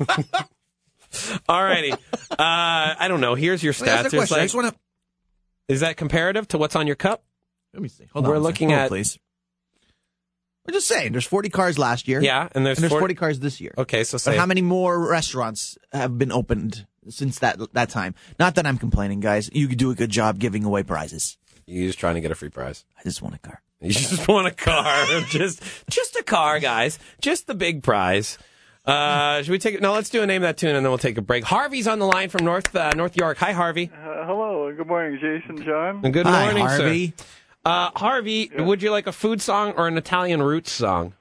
All righty. Uh, I don't know. Here's your Wait, that's stats. the It's question. I like- just want to. is that comparative to what's on your cup? Let me see. Hold We're on. a looking second. Hold, at- please. We're just saying. There's forty cars last year. Yeah, and there's, and there's forty forty cars this year. Okay, so But say how many more restaurants have been opened since that that time? Not that I'm complaining, guys. You do a good job giving away prizes. you're just trying to get a free prize. I just want a car. You just want a car. just just a car, guys. Just the big prize. Uh, should we take it? No, let's do a name that tune, and then we'll take a break. Harvey's on the line from North uh, North York. Hi, Harvey. Uh, hello, good morning, Jason, John. And good Hi, morning, Harvey. sir. Uh, Harvey, would you like a food song or an Italian roots song?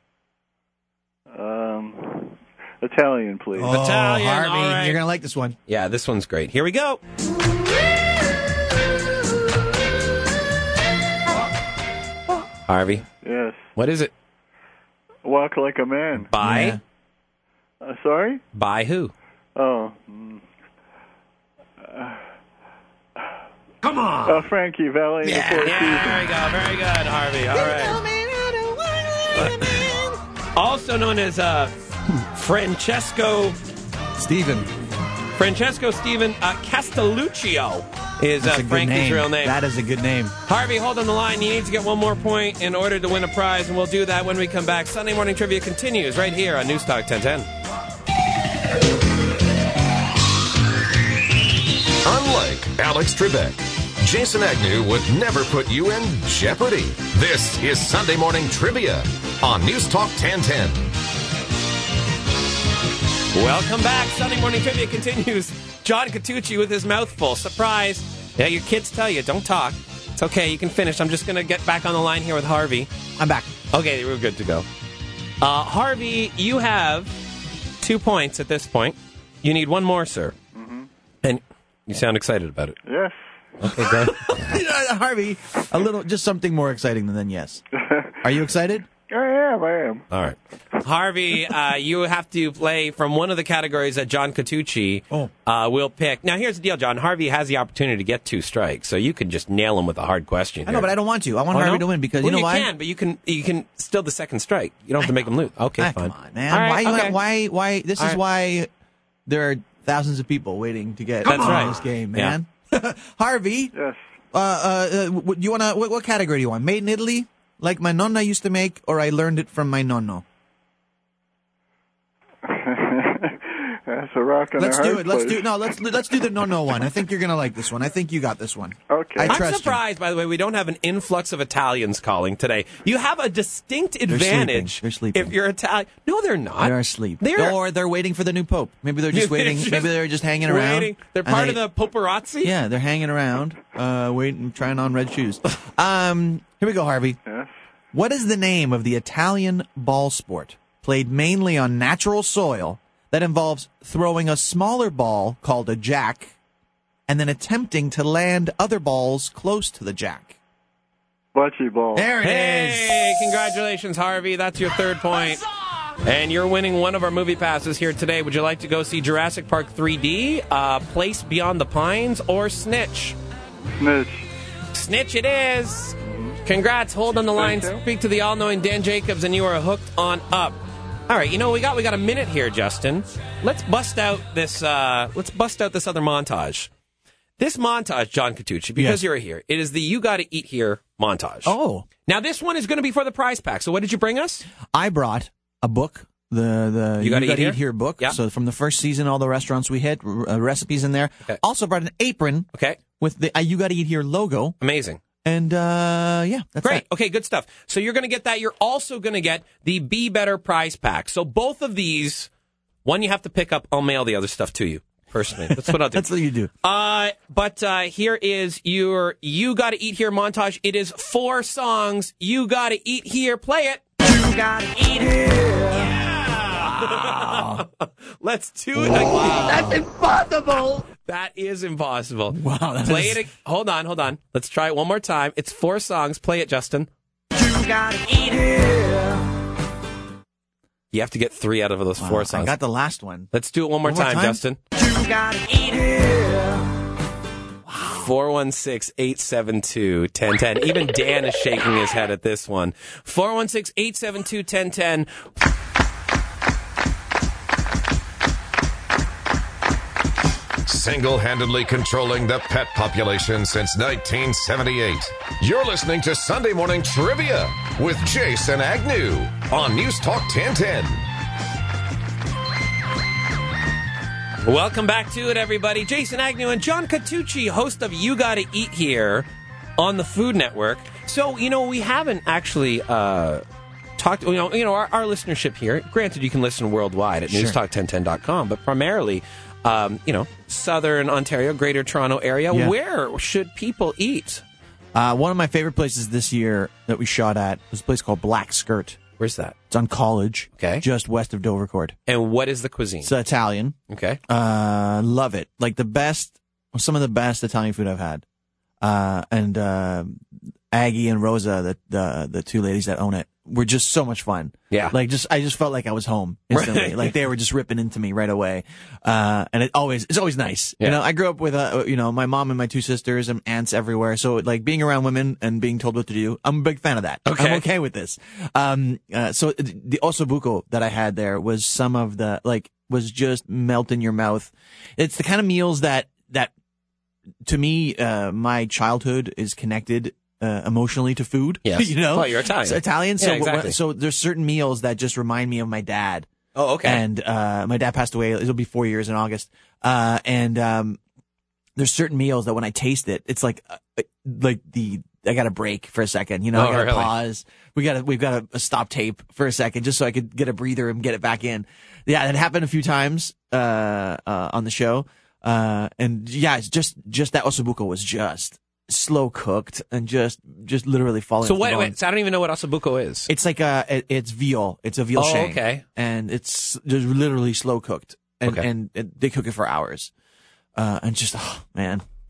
Um, Italian, please. Oh, Italian, Harvey, all right. you're gonna like this one. Yeah, this one's great. Here we go. Harvey, Yes. what is it? Walk like a man. By? Yeah. Uh, sorry? By who? Oh. mm. Come on. Uh, Frankie Valli. Yeah, Four yeah, Seasons. there we go. Very good, Harvey. All right. Also known as uh, Francesco Steven. Francesco Steven uh, Castelluccio is That's uh, a good Frankie's name. real name. That is a good name. Harvey, hold on the line. You need to get one more point in order to win a prize, and we'll do that when we come back. Sunday Morning Trivia continues right here on News Talk ten ten. Unlike Alex Trebek, Jason Agnew would never put you in jeopardy. This is Sunday Morning Trivia on News Talk ten ten. Welcome back. Sunday Morning Trivia continues. John Catucci with his mouth full. Surprise. Yeah, your kids tell you, don't talk. It's okay, you can finish. I'm just going to get back on the line here with Harvey. I'm back. Okay, we're good to go. Uh, Harvey, you have two points at this point. You need one more, sir. Mm-hmm. And you sound excited about it. Yes. Okay, great. Harvey, a little, just something more exciting than yes. Are you excited? I am, I am. All right. Harvey, uh, you have to play from one of the categories that John Catucci oh. uh, will pick. Now, here's the deal, John. Harvey has the opportunity to get two strikes, so you could just nail him with a hard question. I know, here. but I don't want to. I want oh, Harvey no? to win because well, you know you why? You can, but you can, you can still the second strike. You don't have to make him lose. Okay, ah, fine. Come on, man. All right, why, okay. why? Why? This All is right. why there are thousands of people waiting to get That's in right. this game, Yeah. man. Harvey, Yes. uh, uh, uh, you wanna? What, what category do you want? Made in Italy, like my nonna used to make, or I learned it from my nonno? That's a rock and Let's a hard do it. Let's place. do no. Let's let's do the nonno one. I think you're gonna like this one. I think you got this one. Okay. I I'm trust surprised, by the way, we don't have an influx of Italians calling today. You have a distinct They're advantage sleeping. They're sleeping. if you're Italian. No, they're not. They're asleep, They're or they're waiting for the new pope. Maybe they're just waiting. Just maybe they're just hanging around. waiting. They're and part they- of the paparazzi. Yeah, they're hanging around, uh, waiting, trying on red shoes. Um, here we go, Harvey. Yes. What is the name of the Italian ball sport played mainly on natural soil that involves throwing a smaller ball called a jack and then attempting to land other balls close to the jack? Bocce ball. There it is. Hey, congratulations, Harvey. That's your third point. And you're winning one of our movie passes here today. Would you like to go see Jurassic Park three D, uh, Place Beyond the Pines, or Snitch? Snitch. Snitch it is. Congrats. Hold on the line. Thank you. Speak to the all-knowing Dan Jacobs, and you are hooked on up. All right, you know what we got? We got a minute here, Justin. Let's bust out this. Uh, let's bust out this other montage. This montage, John Catucci, because Yes. you're here, it is the "You Gotta Eat Here" montage. Oh, Now this one is going to be for the prize pack. So what did you bring us? I brought a book, the the You Gotta Eat Here? Here book. Yeah. So from the first season, all the restaurants we hit, r- uh, recipes in there. Okay. Also brought an apron Okay, with the uh, You Gotta Eat Here logo. amazing. And, uh, yeah, that's Great. it. Okay, good stuff. So you're going to get that. You're also going to get the Be Better prize pack. So both of these, one you have to pick up. I'll mail the other stuff to you personally. That's what I'll do. That's what you do. Uh, but uh, here is your You Gotta Eat Here montage. It is four songs. You Gotta Eat Here. Play it. You gotta eat here. Wow. Let's do it Wow. again. That's impossible. That is impossible. Wow. That Play is- it. ag- Hold on, hold on. Let's try it one more time. It's four songs. Play it, Justin. You gotta eat here. You have to get three out of those Wow, four I songs. got the last one. Let's do it one more, One more time, time? Justin. You gotta eat here. four one six, eight seven two, one zero one zero. Even Dan is shaking his head at this one. four one six, eight seven two, one zero one zero. Single-handedly controlling the pet population since nineteen seventy-eight. You're listening to Sunday Morning Trivia with Jason Agnew on News Talk ten ten. Welcome back to it, everybody. Jason Agnew and John Catucci, host of You Gotta Eat Here on the Food Network. So, you know, we haven't actually uh, talked, you know, you know our, our listenership here, granted you can listen worldwide at Sure. news talk ten ten dot com, but primarily, um, you know, Southern Ontario, Greater Toronto area. Yeah. Where should people eat? Uh, one of my favorite places this year that we shot at was a place called Black Skirt. Where's that? It's on College, Okay. just west of Dovercourt. And what is the cuisine? It's Italian. Okay. Uh, love it. Like the best, some of the best Italian food I've had. Uh, and, uh, Aggie and Rosa, the, the, the two ladies that own it, were just so much fun. Yeah. Like just, I just felt like I was home instantly. Right. Like they were just ripping into me right away. Uh, and it always, it's always nice. Yeah. You know, I grew up with, uh, you know, my mom and my two sisters and aunts everywhere. So like being around women and being told what to do, I'm a big fan of that. Okay. I'm okay with this. Um, uh, so the ossobuco that I had there was some of the, like, was just melt in your mouth. It's the kind of meals that, that, to me, uh, my childhood is connected, uh, emotionally to food. Yes. You know? Well, you're Italian. So Italian. So, Yeah, exactly. so there's certain meals that just remind me of my dad. Oh, okay. And, uh, my dad passed away. It'll be four years in August. Uh, and, um, there's certain meals that when I taste it, it's like, uh, like the, I got to break for a second, you know, Oh, I got to really? pause. We got to, we've got to stop tape for a second just so I could get a breather and get it back in. Yeah, that happened a few times, uh, uh, on the show. Uh, and yeah, it's just, just that ossobuco was just slow cooked and just, just literally falling So off the wait, bone. wait, so I don't even know what ossobuco is. It's like a, it, it's veal. It's a veal Oh, shank. okay. And it's just literally slow cooked. And, Okay. and, and they cook it for hours. Uh, and just, oh man,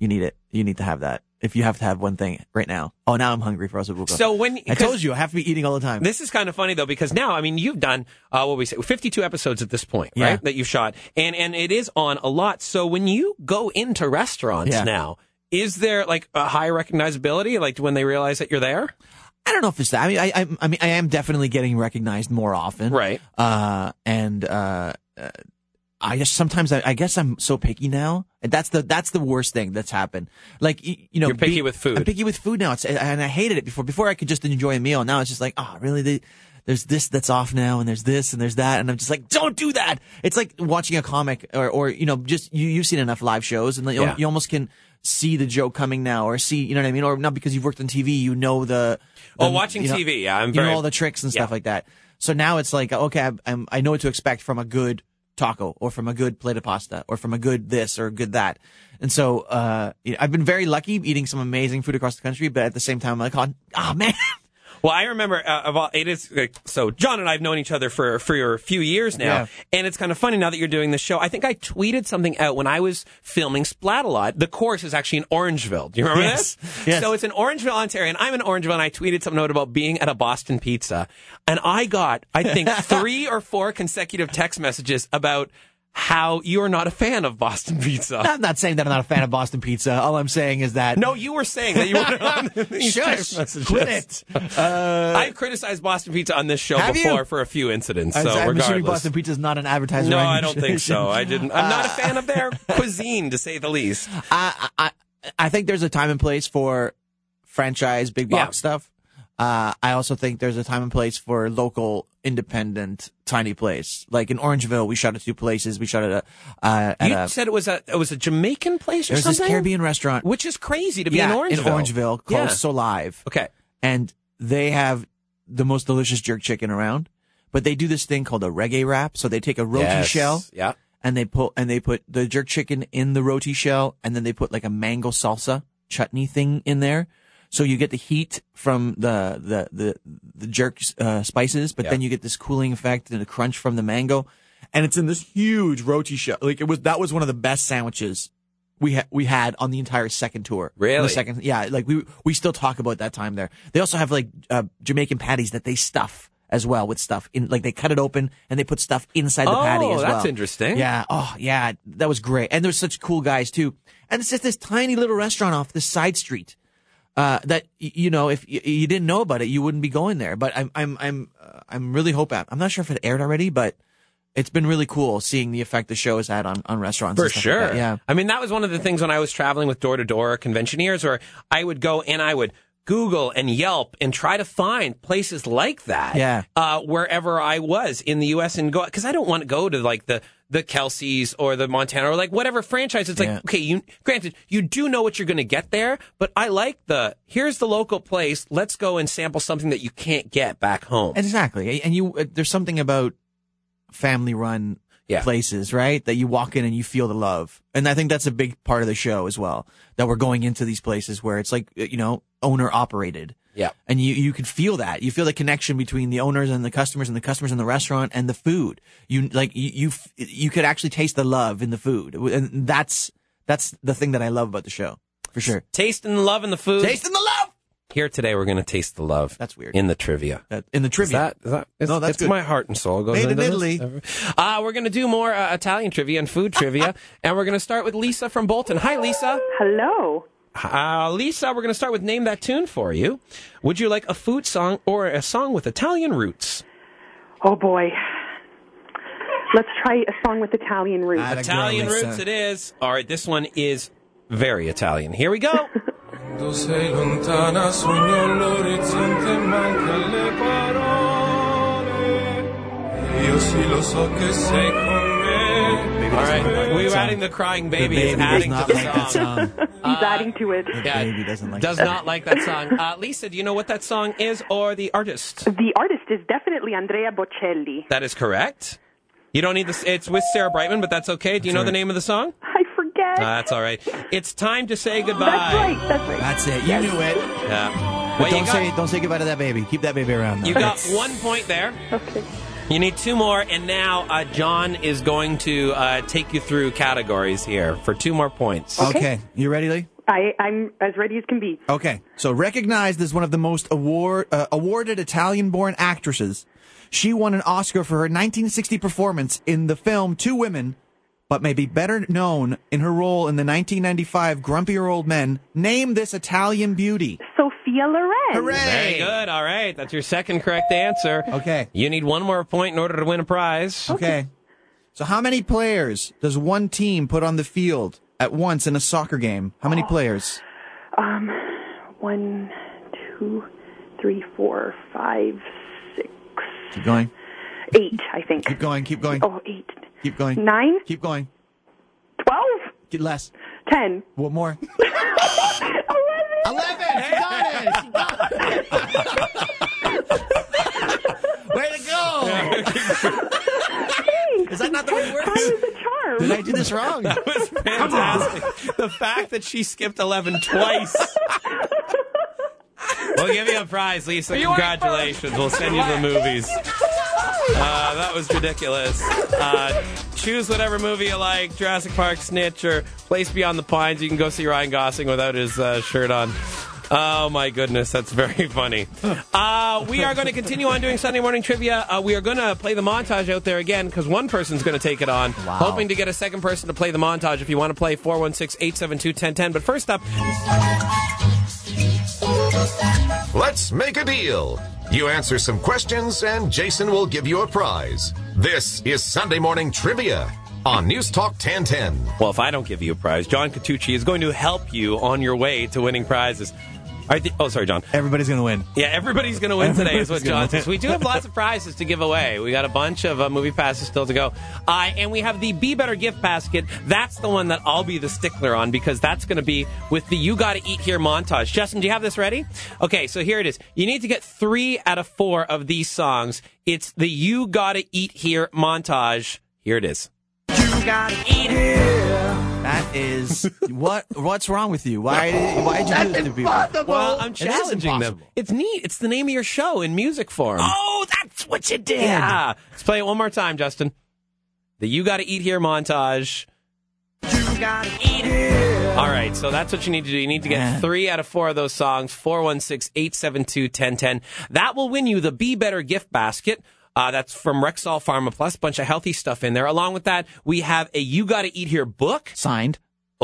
You need it. You need to have that. If you have to have one thing right now. Oh, now I'm hungry for ossobuco. So when I told you I have to be eating all the time. This is kind of funny though, because now, I mean, you've done uh, what we say, fifty-two episodes at this point, Yeah. right? That you've shot, and and it is on a lot. So when you go into restaurants Yeah. now, is there like a high recognizability, like when they realize that you're there? I don't know if it's that. I mean, I, I, I mean, I am definitely getting recognized more often, Right. Uh, and uh, uh, I just sometimes I, I guess I'm so picky now. And that's the that's the worst thing that's happened. Like you, you know, You're picky be- with food. I'm picky with food now. It's and I hated it before. Before I could just enjoy a meal. Now it's just like, oh, really? They, there's this that's off now, and there's this and there's that, and I'm just like, don't do that. It's like watching a comic, or or you know, just you you've seen enough live shows, and you, Yeah. you almost can see the joke coming now, or see, you know what I mean, or not because you've worked on T V, you know the. Oh, the- watching you know, T V, yeah, I'm you very- know all the tricks and stuff Yeah. like that. So now it's like, okay, I'm, I'm, I know what to expect from a good taco, or from a good plate of pasta, or from a good this or a good that. And so, uh, you know, I've been very lucky eating some amazing food across the country, but at the same time, I'm like, oh, oh man. Well, I remember uh, of all, it is like, so. John and I have known each other for for a few years now, Yeah. and it's kind of funny now that you're doing this show. I think I tweeted something out when I was filming Splat-A-Lot. The course is actually in Orangeville. Do you remember Yes. this? Yes. So it's in Orangeville, Ontario, and I'm in Orangeville, and I tweeted something out about being at a Boston Pizza, and I got, I think, three or four consecutive text messages about how you're not a fan of Boston Pizza. I'm not saying that I'm not a fan of Boston Pizza. All I'm saying is that. No, you were saying that you weren't on these text Shush, messages. quit it. Uh, I've criticized Boston Pizza on this show Have before you? for a few incidents. I'm So assuming regardless, Boston Pizza is not an advertiser. no, or I don't think so. I organization. didn't. I'm not a fan of their cuisine, to say the least. I, I I think there's a time and place for franchise big box Yeah. stuff. Uh, I also think there's a time and place for local, independent, tiny place. Like in Orangeville, we shot at two places. We shot at a uh, at You a said it was a it was a Jamaican place or there's something, this Caribbean restaurant, which is crazy to be yeah, in Orangeville. in Orangeville called Yeah. So Live. Okay, And they have the most delicious jerk chicken around. But they do this thing called a reggae wrap. So they take a roti Yes. shell. Yeah. And they put and they put the jerk chicken in the roti shell, and then they put like a mango salsa chutney thing in there. So you get the heat from the the the, the jerk uh, spices, but Yeah. then you get this cooling effect and the crunch from the mango, and it's in this huge roti shell. Like it was that was one of the best sandwiches we ha- we had on the entire second tour. Really? On the second, yeah. Like we we still talk about that time there. They also have like uh, Jamaican patties that they stuff as well with stuff in, like they cut it open and they put stuff inside the Oh, patty as well. that's interesting. Yeah. Oh, yeah. That was great. And there's such cool guys too. And it's just this tiny little restaurant off this side street. Uh, that, y- you know, if y- you didn't know about it, you wouldn't be going there. But I'm, I'm, I'm, uh, I'm really hoping, I'm not sure if it aired already, but it's been really cool seeing the effect the show has had on, on restaurants. For and stuff sure. like that. Yeah. I mean, that was one of the things when I was traveling with door to door conventioneers, where I would go and I would Google and Yelp and try to find places like that. Yeah. Uh, wherever I was in the U S and go, because I don't want to go to like the, the Kelsey's or the Montana or like whatever franchise. It's like, Yeah. okay, you, granted, you do know what you're going to get there, but I like the, here's the local place. Let's go and sample something that you can't get back home. Exactly. And you, uh, there's something about family run Yeah. places, right? That you walk in and you feel the love. And I think that's a big part of the show as well. That we're going into these places where it's like, you know, owner operated. Yeah. And you, you can feel that. You feel the connection between the owners and the customers and the customers in the restaurant and the food. You, like, you, you, f- you could actually taste the love in the food. And that's, that's the thing that I love about the show. For sure. Tasting the love in the food. Tasting the love! Here today, we're going to taste the love. That's weird. In the trivia. That, in the trivia. Is that, is that, it's, No, that's it's good. my heart and soul goes Made in into Italy. this. Uh, we're going to do more uh, Italian trivia and food trivia, and we're going to start with Lisa from Bolton. Hi, Lisa. Hello. Uh, Lisa, we're going to start with Name That Tune for you. Would you like a food song or a song with Italian roots? Oh, boy. Let's try a song with Italian roots. Atta Italian girl, Lisa. roots it is. All right, this one is very Italian. Here we go. Quando sei lontana sogno l'orizzonte manca le parole io sì lo so che sei con me. All right, we're adding the crying baby, The is baby adding does not to the like that song. song. He's adding to it. Yeah, Baby doesn't like does that. not like that song. Uh, Lisa, do you know what that song is or the artist? The artist is definitely Andrea Bocelli. That is correct. You don't need this. It's with Sarah Brightman, but that's okay. Do you That's know the right. name of the song? I forget. Uh, that's all right. It's time to say goodbye. That's right. That's right. That's it. You knew it. Yeah. But Well, you don't got, say, don't say goodbye to that baby. Keep that baby around. Though. you got one point there. Okay. You need two more, and now uh, John is going to uh, take you through categories here for two more points. Okay. You ready, Lee? I, I'm as ready as can be. Okay, so recognized as one of the most award uh, awarded Italian-born actresses, she won an Oscar for her nineteen sixty performance in the film Two Women, but may be better known in her role in the nineteen ninety-five Grumpier Old Men. Name this Italian beauty. Sophia Loren. Hooray! Very good. All right. That's your second correct answer. Okay. You need one more point in order to win a prize. Okay. So how many players does one team put on the field at once in a soccer game? How many players? Um, one, two, three, four, five, six. Keep going. Eight, I think. Keep going. Keep going. Oh, eight. Keep going. Nine. Keep going. Twelve. Get less. Ten. One more. Eleven. Eleven. She got it. She got it. Way to go. Is that not the way it works? Time is a charm. Did I do this wrong? That was fantastic. The fact that she skipped eleven twice. We'll give you a prize, Lisa. Congratulations. We'll send you the movies. Uh, that was ridiculous. Uh, choose whatever movie you like, Jurassic Park, Snitch, or Place Beyond the Pines. You can go see Ryan Gosling without his uh, shirt on. Oh, my goodness. That's very funny. Uh, we are going to continue on doing Sunday morning trivia. Uh, we are going to play the montage out there again because one person's going to take it on. Wow. Hoping to get a second person to play the montage. If you want to play, four one six, eight seven two, one zero one zero. But first up... Let's make a deal. You answer some questions, and Jason will give you a prize. This is Sunday Morning Trivia on News Talk ten ten. Well, if I don't give you a prize, John Catucci is going to help you on your way to winning prizes. All right, th- oh, sorry, John. Everybody's going to win. Yeah, everybody's going to win today is what Everybody's gonna John says. win. We do have lots of prizes to give away. We got a bunch of uh, movie passes still to go. Uh, and we have the Be Better gift basket. That's the one that I'll be the stickler on because that's going to be with the You Gotta Eat Here montage. Justin, do you have this ready? Okay, so here it is. You need to get three out of four of these songs. It's the You Gotta Eat Here montage. Here it is. You gotta eat it. That is what? What's wrong with you? Why? Why did you do this to people? Well, I'm It is challenging them. impossible. It's neat. It's the name of your show in music form. Oh, that's what you did. Yeah. Let's play it one more time, Justin. The You Gotta Eat Here montage. You gotta eat it. All right, so that's what you need to do. You need to get Man. three out of four of those songs, four one six, eight seven two, one zero one zero. That will win you the Be Better gift basket. Uh, that's from Rexall Pharma Plus, bunch of healthy stuff in there. Along with that, we have a You Gotta Eat Here book. Signed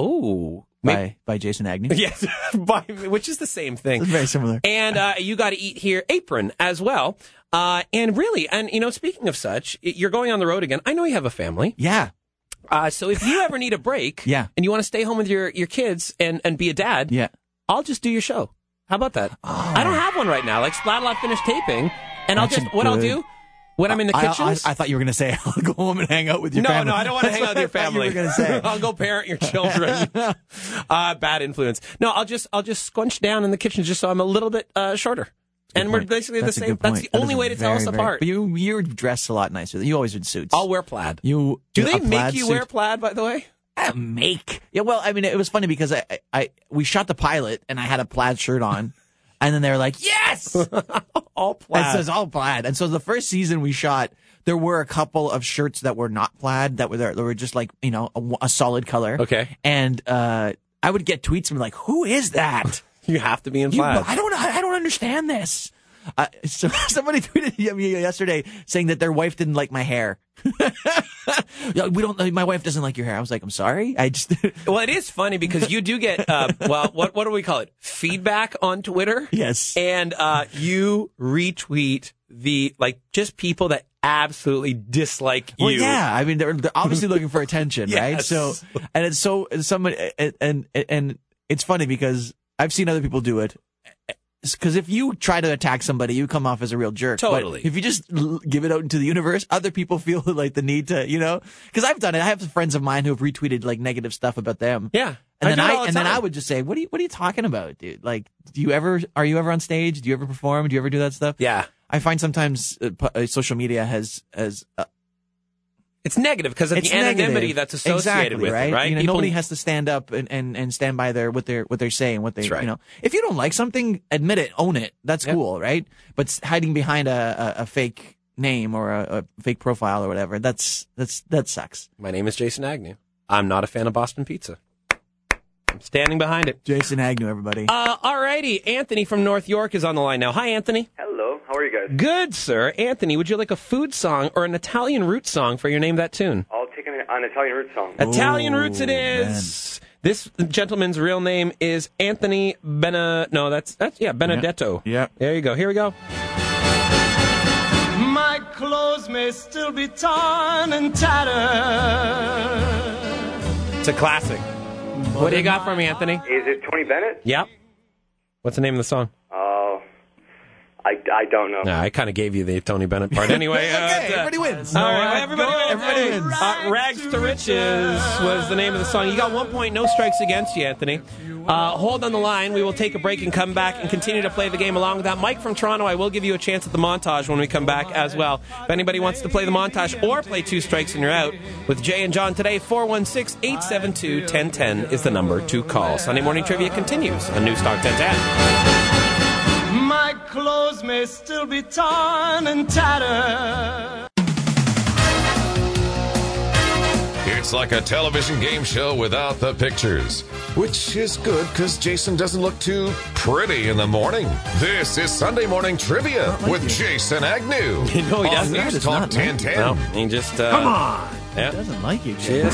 Oh. by by Jason Agnew. Yes, by, which is the same thing. It's very similar. And uh, You Gotta Eat Here apron as well. Uh, and really, and you know, speaking of such, you're going on the road again. I know you have a family. Yeah. Uh, so if you ever need a break Yeah. and you want to stay home with your, your kids and, and be a dad, Yeah. I'll just do your show. How about that? Oh. I don't have one right now. Like, Splat, I'll finish taping, and I'll That's just, what I'll good. do, when I'm in the I, I, kitchens. I thought you were going to say, I'll go home and hang out with your no, family. no, I don't want to That's hang out with what your I thought family. You were going to say. I'll go parent your children. uh, bad influence. No, I'll just, I'll just squinch down in the kitchen just so I'm a little bit uh, shorter. Good And we're point. basically That's the a same. good That's point. the That only is way to tell very, us very- apart. But you, you're dressed a lot nicer. You always in suits. I'll wear plaid. You Do a they make plaid you suit? wear plaid, by the way? Uh, make. Yeah, well, I mean, it was funny because I, I, I we shot the pilot and I had a plaid shirt on, and then they were like, "Yes, all plaid." It says all plaid. And so the first season we shot, there were a couple of shirts that were not plaid that were there. They were just like you know a, a solid color. Okay. And uh, I would get tweets from like, "Who is that? You have to be in You- plaid. I don't. I don't understand this." Uh, so somebody tweeted me yesterday saying that their wife didn't like my hair. Yeah, we don't. My wife doesn't like your hair. I was like, I'm sorry. I just. Well, it is funny because you do get, uh, well, what what do we call it? Feedback on Twitter. Yes. And uh, you retweet the, like, just people that absolutely dislike you. Well, yeah. I mean, they're, they're obviously looking for attention, right? Yes. So, and it's so somebody, and, and and it's funny because I've seen other people do it. Because if you try to attack somebody, you come off as a real jerk. But Totally. if you just l- give it out into the universe, other people feel like the need to, you know. Because I've done it. I have friends of mine who have retweeted like negative stuff about them. Yeah. And I then do it I all the and then time. I would just say, "What are you What are you talking about, dude? Like, do you ever are you ever on stage? Do you ever perform? Do you ever do that stuff?" Yeah. I find sometimes uh, pu- uh, social media has has uh, It's negative because of it's the anonymity negative. that's associated exactly, with right? it, right? You know, People- nobody has to stand up and, and, and stand by their what they're what they're saying, what they That's right. you know. If you don't like something, admit it, own it. That's Yep. cool, right? But s- hiding behind a, a, a fake name or a, a fake profile or whatever, that's that's that sucks. My name is Jason Agnew. I'm not a fan of Boston pizza. Standing behind it. Jason Agnew, everybody. Uh, all righty. Anthony from North York is on the line now. Hi, Anthony. Hello. How are you guys? Good, sir. Anthony, would you like a food song or an Italian roots song for your Name That Tune? I'll take an, an Italian root song. Italian roots it is. Man. This gentleman's real name is Anthony Bena... No, that's... that's yeah, Benedetto. Yeah. Yep. There you go. Here we go. My clothes may still be torn and tattered. It's a classic. What do you got for me, Anthony? Is it Tony Bennett? Yep. What's the name of the song? Oh, I, I don't know. Nah, I kind of gave you the Tony Bennett part anyway. uh, okay, everybody wins. All right, well, everybody wins. Everybody wins. Uh, Rags to Riches was the name of the song. You got one point, no strikes against you, Anthony. Uh, hold on the line. We will take a break and come back and continue to play the game along with that. Mike from Toronto, I will give you a chance at the montage when we come back as well. If anybody wants to play the montage or play Two Strikes and You're Out with Jay and John today, four one six, eight seven two, one zero one zero is the number to call. Sunday Morning Trivia continues on Newstalk ten ten. My clothes may still be torn and tattered. It's like a television game show without the pictures, which is good because Jason doesn't look too pretty in the morning. This is Sunday Morning Trivia like with you. Jason Agnew. You know he doesn't. News Talk ten ten. No, he just... Uh, Come on. Yeah. He doesn't like you, Jason.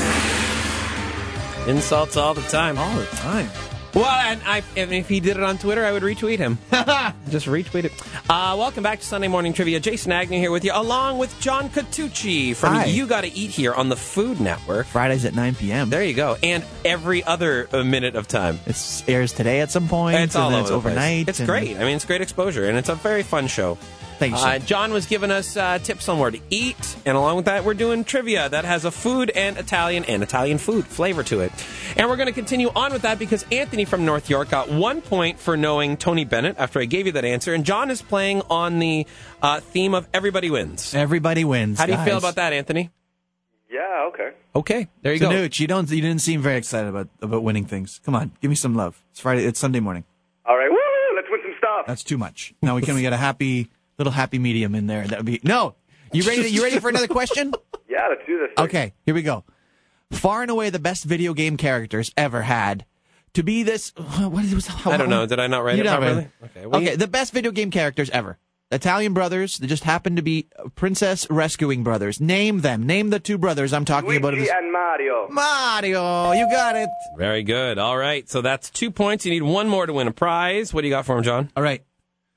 Just insults all the time. All the time. Well, and, I, and if he did it on Twitter, I would retweet him. Just retweet it. Uh, welcome back to Sunday Morning Trivia. Jason Agnew here with you, along with John Catucci from Hi. You Gotta Eat Here on the Food Network. Fridays at nine p.m. There you go. And every other uh, minute of time. It airs today at some point. It's and all then over it's the overnight. place. It's and... great. I mean, it's great exposure, and it's a very fun show. Thanks. Uh, John was giving us uh, tips on where to eat, and along with that, we're doing trivia that has a food and Italian and Italian food flavor to it. And we're going to continue on with that because Anthony from North York got one point for knowing Tony Bennett after I gave you that answer, and John is playing on the uh, theme of Everybody Wins. Everybody wins. How do you guys. feel about that, Anthony? Yeah, okay. Okay, there you so go. Nooch, you don't you didn't seem very excited about about winning things. Come on, give me some love. It's Friday. It's Sunday morning. All right, woo! Let's win some stuff. That's too much. Now we can we get a happy little happy medium in there. That would be no. You ready? You ready for another question? Yeah, let's do this. Okay, here we go. Far and away the best video game characters ever had. To be this, what was? How, I don't know. Did I not write you it properly? Really? Okay, we, okay, the best video game characters ever. Italian brothers. They just happen to be princess rescuing brothers. Name them. Name the two brothers I'm talking Luigi about. Luigi and Mario. Mario, you got it. Very good. All right, so that's two points. You need one more to win a prize. What do you got for him, John? All right.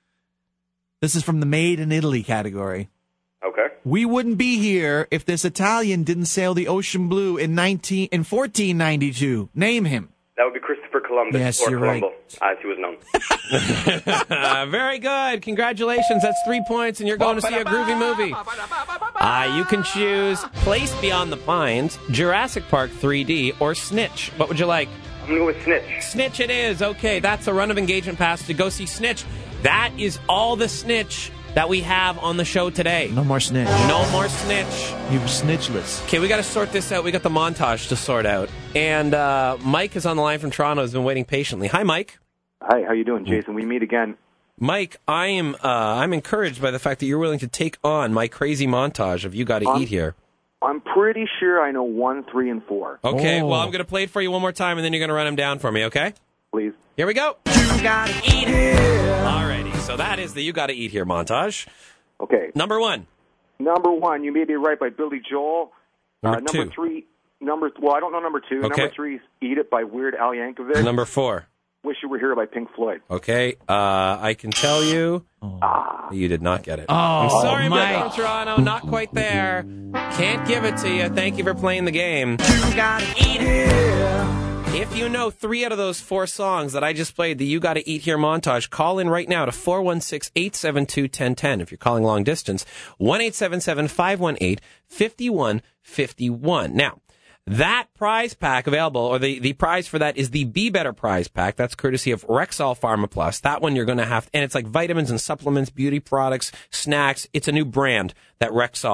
This is from the Made in Italy category. Okay. We wouldn't be here if this Italian didn't sail the ocean blue in nineteen in fourteen ninety-two. Name him. That would be Christopher Columbus. Yes, or you're Columbo, right. as he was known. uh, very good. Congratulations. That's three points, and you're going to see a groovy movie. Uh, you can choose Place Beyond the Pines, Jurassic Park three D, or Snitch. What would you like? I'm going to go with Snitch. Snitch it is. Okay, that's a run of engagement pass to go see Snitch. That is all the Snitch that we have on the show today. No more snitch. No more Snitch. You're snitchless. Okay, we got to sort this out. We got the montage to sort out. And uh, Mike is on the line from Toronto. Has been waiting patiently. Hi, Mike. Hi, how you doing, Jason? We meet again. Mike, I am uh, I'm encouraged by the fact that you're willing to take on my crazy montage of You Gotta I'm, Eat Here. I'm pretty sure I know one, three, and four. Okay, Oh. well, I'm going to play it for you one more time, and then you're going to run them down for me, okay? Please. Here we go. You gotta eat here. Alrighty, so that is the You Gotta Eat Here montage. Okay. Number one. Number one, You May Be Right by Billy Joel. Number uh, number two. three, number well, I don't know number two. Okay. Number three is Eat It by Weird Al Yankovic. Number four. Wish You Were Here by Pink Floyd. Okay, uh, I can tell you Oh. you did not get it. Oh, I'm sorry, Mike Mike. from Toronto, not quite there. Can't give it to you. Thank you for playing the game. You gotta eat it. If you know three out of those four songs that I just played, the You Gotta Eat Here montage, call in right now to four one six, eight seven two, one zero one zero. If you're calling long distance, one eight seven seven, five one eight, five one five one. Now, that prize pack available, or the, the prize for that is the Be Better prize pack. That's courtesy of Rexall Pharma Plus. That one you're going to have, and it's like vitamins and supplements, beauty products, snacks. It's a new brand that Rexall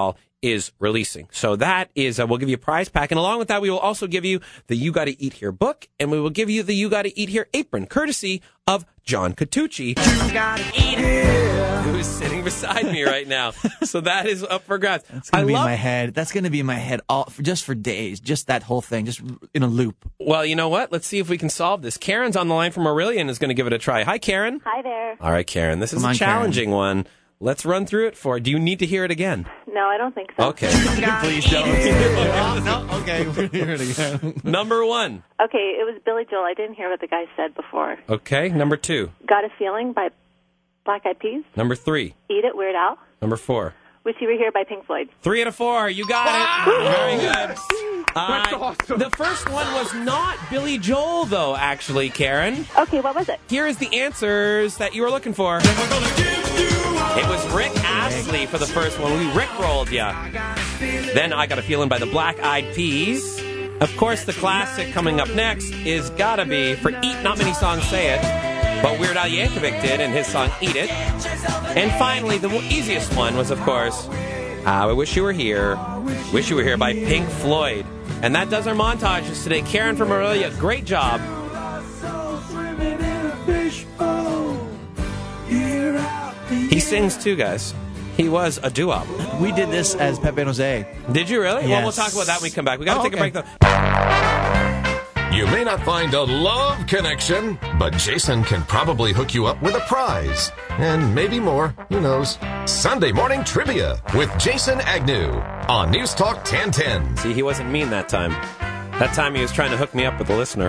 is releasing. So that is, uh, we'll give you a prize pack. And along with that, we will also give you the You Gotta Eat Here book, and we will give you the You Gotta Eat Here apron, courtesy of John Catucci. You gotta eat here. Who's sitting beside me right now. So that is up for grabs. That's going I to be love- in my head. That's going to be in my head all for, just for days. Just that whole thing, just in a loop. Well, you know what? Let's see if we can solve this. Karen's on the line from Aurelian and is going to give it a try. Hi, Karen. Hi there. All right, Karen. This is Come a on, challenging one. Let's run through it for. Do you need to hear it again? No, I don't think so. Okay. Please don't. no, okay. We're here it again. Number one. Okay, it was Billy Joel. I didn't hear what the guy said before. Okay. Number two. Got a Feeling by Black Eyed Peas. Number three. Eat It, Weird Al. Number four. Wish You Were Here by Pink Floyd. Three out of four. You got it. Very good. Uh, That's awesome. The first one was not Billy Joel, though, actually, Karen. Okay, what was it? Here is the answers that you were looking for. It was Rick Astley for the first one. We Rickrolled ya. Then I Got a Feeling by the Black Eyed Peas. Of course, the classic coming up next is gotta be, for Eat, not many songs say it, but Weird Al Yankovic did in his song Eat It. And finally, the easiest one was, of course, I Wish You Were Here. Wish You Were Here by Pink Floyd. And that does our montages today. Karen from Aurelia, great job. He sings too, guys. He was a doo-wop. We did this as Pepe and Jose. Did you really? Well, Yes. we'll talk about that when we come back. We got to Oh, take okay. a break, though. You may not find a love connection, but Jason can probably hook you up with a prize. And maybe more. Who knows? Sunday Morning Trivia with Jason Agnew on News Talk ten ten. See, he wasn't mean that time. That time he was trying to hook me up with a listener.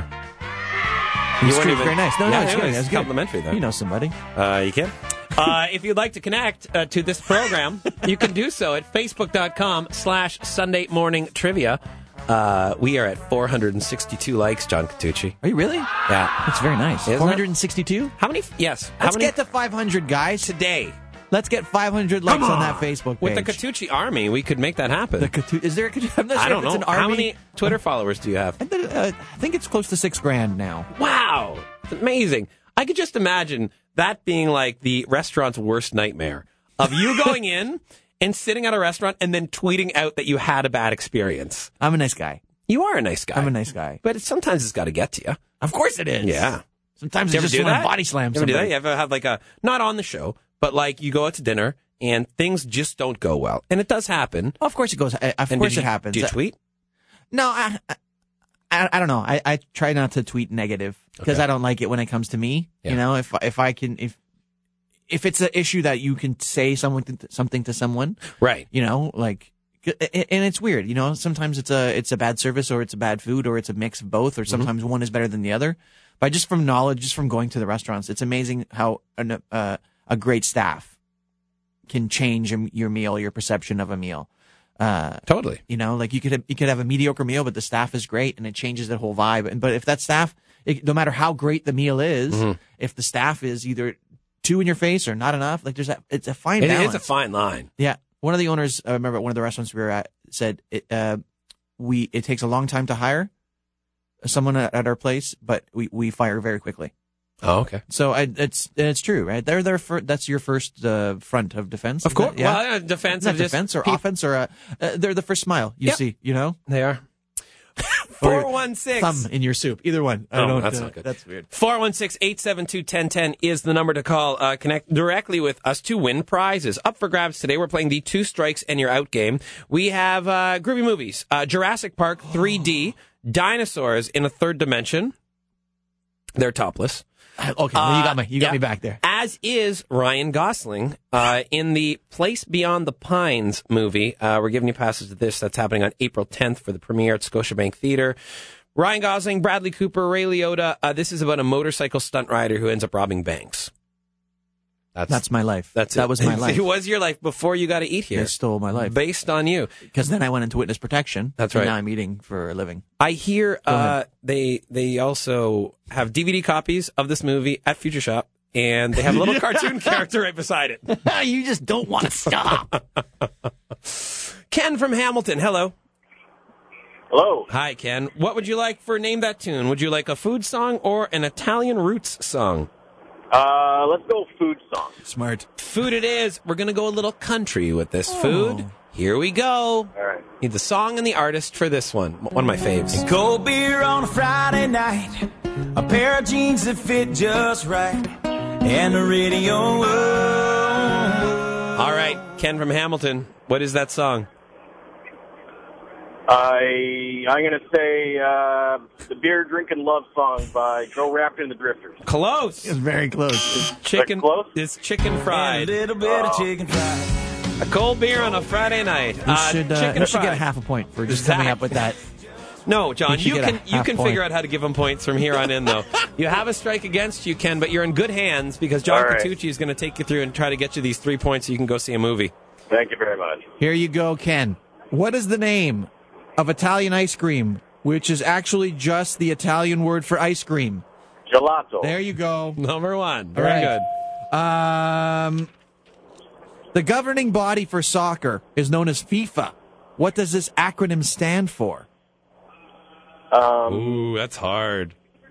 You weren't were even- very nice. No, Yeah, no, it's it good. was It's good. complimentary, though. You know somebody. Uh, you can. Uh, if you'd like to connect uh, to this program, you can do so at facebook.com slash Sunday Morning Trivia. Uh, we are at four hundred sixty-two likes, John Catucci. Are you really? Yeah. That's very nice. Isn't it? four hundred sixty-two? How many? Yes. How Let's many get to five hundred, guys. today? Let's get five hundred likes on. that Facebook page. With the Catucci Army, we could make that happen. The Catu- is there a Catu- I'm not I sure don't if know. it's an army. How many Twitter followers do you have? Uh, I think it's close to six grand now. Wow. It's amazing. I could just imagine that being like the restaurant's worst nightmare of you going in and sitting at a restaurant and then tweeting out that you had a bad experience. I'm a nice guy. You are a nice guy. I'm a nice guy. But it, sometimes it's got to get to you. Of course it is. Yeah. Sometimes Do I you ever just do want that? to body slam You ever do somebody. that? You ever have like a, not on the show, but like you go out to dinner and things just don't go well. And it does happen. Of course it goes. uh, Of And course did it you- happens. Do you tweet? No, I, I, I don't know. I, I try not to tweet negative because Okay. I don't like it when it comes to me. Yeah. You know, if if I can, if if it's an issue that you can say someone something to someone, Right. you know, like, and it's weird. You know, sometimes it's a it's a bad service or it's a bad food or it's a mix of both, or sometimes one is better than the other. But just from knowledge, just from going to the restaurants, it's amazing how an, uh, a great staff can change your, your meal, your perception of a meal. Uh, Totally. You know, like you could have, you could have a mediocre meal, but the staff is great and it changes the whole vibe. And but if that staff, it, no matter how great the meal is, Mhm. if the staff is either too in your face or not enough, like there's a, it's a fine It balance. is a fine line. Yeah, one of the owners, I remember at one of the restaurants we were at, said it, uh, we it takes a long time to hire someone at, at our place, but we, we fire very quickly. Oh, okay. So I, it's it's true, right? They're there for that's your first uh, front of defense, Of is course. that- yeah. Well, yeah, defense Not of just defense or peop- offense or uh, uh, they're the first smile you Yeah. see. You know, They are. Or your four one six thumb in your soup. Either one. I Oh, don't, that's uh, not good. That's weird. four one six, eight seven two, one zero one zero is the number to call. Uh, connect directly with us to win prizes. Up for grabs today, we're playing the Two Strikes and You're Out game. We have uh, groovy movies. Uh, Jurassic Park three D, dinosaurs in a third dimension. They're topless. Okay, well, you got Uh, me. You got yeah. me back there. As is Ryan Gosling uh, in the Place Beyond the Pines movie. Uh, we're giving you passes to this. That's happening on April tenth for the premiere at Scotiabank Theater. Ryan Gosling, Bradley Cooper, Ray Liotta. Uh, this is about a motorcycle stunt rider who ends up robbing banks. That's That's my life. that's that it. was my life. It was your life before you got to eat They here. stole my life Based on you. because then I went into witness protection. That's and right. Now I'm eating for a living. I hear Go uh, ahead. they they also have D V D copies of this movie at Future Shop, and they have a little cartoon character right beside it. You just don't want to stop. Ken from Hamilton, hello. Hello. Hi, Ken. What would you like for Name That Tune? Would you like a food song or an Italian roots song? Uh, let's go food song. Smart. Food it is. We're going to go a little country with this food. Here we go. All right. Need the song and the artist for this one. One of my faves. Cold beer on a Friday night, a pair of jeans that fit just right, and the radio. All right, Ken from Hamilton. What is that song? I I'm gonna say uh, the beer drinking love song by Joe Raptor and the Drifters. Close. It's very close. Chicken. close? It's chicken fried. A little bit Oh. of chicken fried. A cold beer on a Friday night. You Uh, should, uh, chicken you should fried. get a half a point for just coming up with that. No, John, You should you get a can you half can point. figure out how to give him points from here on in, though. You have a strike against you, Ken, but you're in good hands because John All right. Catucci is going to take you through and try to get you these three points so you can go see a movie. Thank you very much. Here you go, Ken. What is the name of Italian ice cream, which is actually just the Italian word for ice cream? Gelato. There you go. Number one. Very All good. good. Um, the governing body for soccer is known as FIFA. What does this acronym stand for? Um, Ooh, that's hard.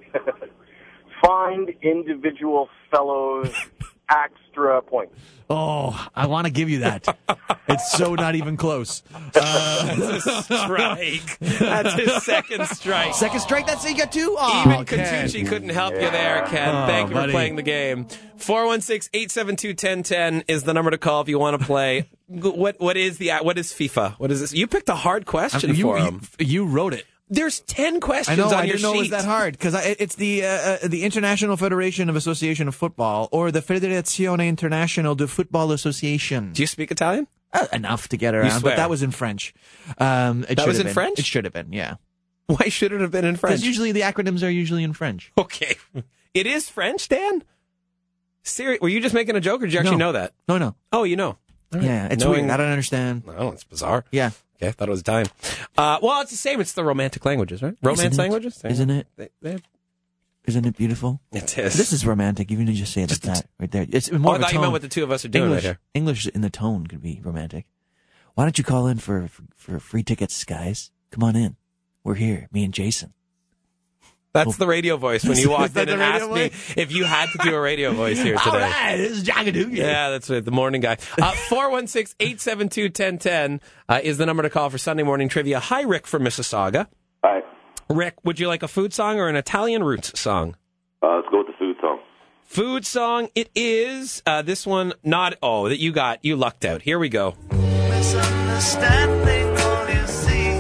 find individual fellows extra points. Oh, I want to give you that. It's so not even close. Uh, That's a strike. That's his second strike. Second strike, that's it, you got two? Oh, Even Ken. Catucci couldn't help you there, Ken. Oh, Thank you buddy. for playing the game. four one six, eight seven two, one zero one zero is the number to call if you want to play. What What is the what is FIFA? What is this? You picked a hard question you, for you, him. you wrote it. There's ten questions I know. on I your didn't know it was sheet. that hard because it's the uh, uh, the International Federation of Association of Football, or the Federazione Internazionale de Football Association. Do you speak Italian? Uh, enough to get around, but swear. that was in French. Um, it That should was have in been. French? It should have been, yeah. Why should it have been in French? Because usually the acronyms are usually in French. Okay. It is French, Dan? Seri- Were you just making a joke, or did you actually No. know that? No, no. Oh, you know. All right. Yeah, it's Knowing- weird. I don't understand. Oh, it's bizarre. Yeah. Okay, I thought it was Italian. Uh, well, it's the same. It's the romantic languages, right? Romance Isn't it? languages? Isn't it? They, they, Isn't it beautiful? it is. This is romantic, even if you just say it like that right there. It's Oh, more I of a thought you tone. meant what the two of us are doing English, right here. English in the tone could be romantic. Why don't you call in for, for, for free tickets, guys? Come on in. We're here, me and Jason. That's the radio voice when you Is walked that in and the asked radio me voice? if you had to do a radio voice here today. All right, this is Jagaduga. Yeah, that's right. The morning guy. Uh, four one six, eight seven two, one zero one zero uh, is the number to call for Sunday morning trivia. Hi, Rick from Mississauga. Hi. Rick, would you like a food song or an Italian roots song? Uh, let's go with the food song. Food song it is. Uh, this one, not, oh, that you got. You lucked out. Here we go. Misunderstanding all you see.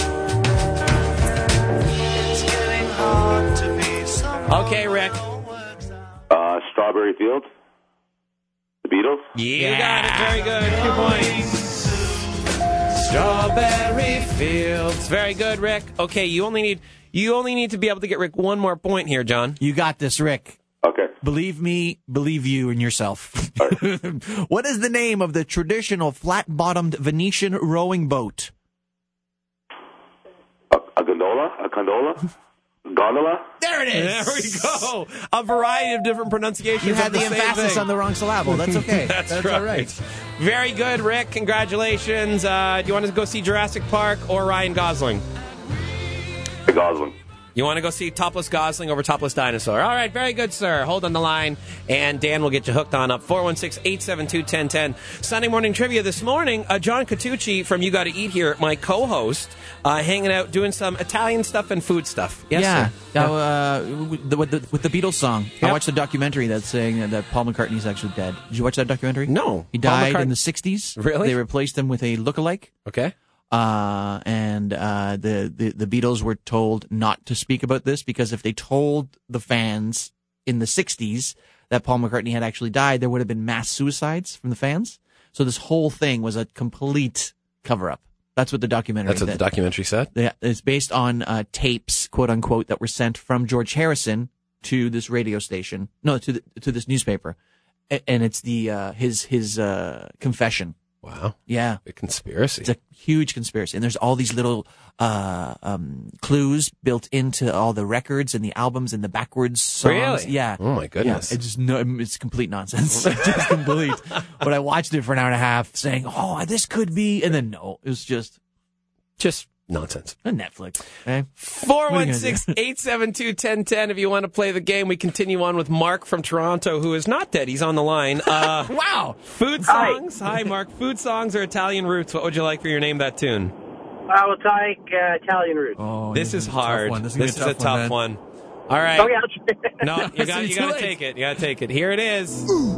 It's getting hard to be someone. Okay, Rick. Uh, Strawberry Fields. The Beatles. You got it. Very good. Two points. Strawberry Fields. Very good, Rick. Okay, you only need you only need to be able to get Rick one more point here, John. You got this, Rick. Okay. Believe me, believe you and yourself. What is the name of the traditional flat-bottomed Venetian rowing boat? A, a gondola? A gondola? Gondola? There it is. There we go. A variety of different pronunciations. You had of the, the same emphasis thing. on the wrong syllable. That's okay. That's, That's right. all right. Very good, Rick. Congratulations. Uh, do you want to go see Jurassic Park or Ryan Gosling? The Gosling. You want to go see Topless Gosling over Topless Dinosaur? All right, very good, sir. Hold on the line, and Dan will get you hooked on up. four one six, eight seven two, one zero one zero. Sunday morning trivia this morning. Uh, John Catucci from You Gotta Eat Here, my co-host, uh, hanging out doing some Italian stuff and food stuff. Yes, yeah, sir. Now, uh, with, the, with, the, with the Beatles song. I Yep. watched the documentary that's saying that Paul McCartney's actually dead. Did you watch that documentary? No. He Paul died McCart- in the sixties. Really? They replaced him with a lookalike. Okay. Uh, and uh, the, the, the Beatles were told not to speak about this because if they told the fans in the sixties that Paul McCartney had actually died, there would have been mass suicides from the fans. So this whole thing was a complete cover-up. That's what the documentary That's what the said. documentary said? Yeah, it's based on uh, tapes, quote unquote, that were sent from George Harrison to this radio station, no, to the, to this newspaper, A- and it's the uh, his his uh, confession. Wow. Yeah, a conspiracy. It's a huge conspiracy, and there's all these little uh, um, clues built into all the records and the albums and the backwards songs. Really? Yeah. Oh, my goodness. Yeah, it's just no, it's complete nonsense. It's just complete. But I watched it for an hour and a half, saying, "Oh, this could be," and then no, it was just Just nonsense. A Netflix. Eh? four one six, eight seven two, one zero one zero if you want to play the game. We continue on with Mark from Toronto, who is not dead. He's on the line. Uh, wow. Food songs. Hi. Hi, Mark. Food songs or Italian roots? What would you like for your Name That Tune? I will take uh, Italian roots. Oh, this, this is hard. This, this is a tough one. one. All right. Okay, I'll no, you got you got to take it. You got to take it. Here it is.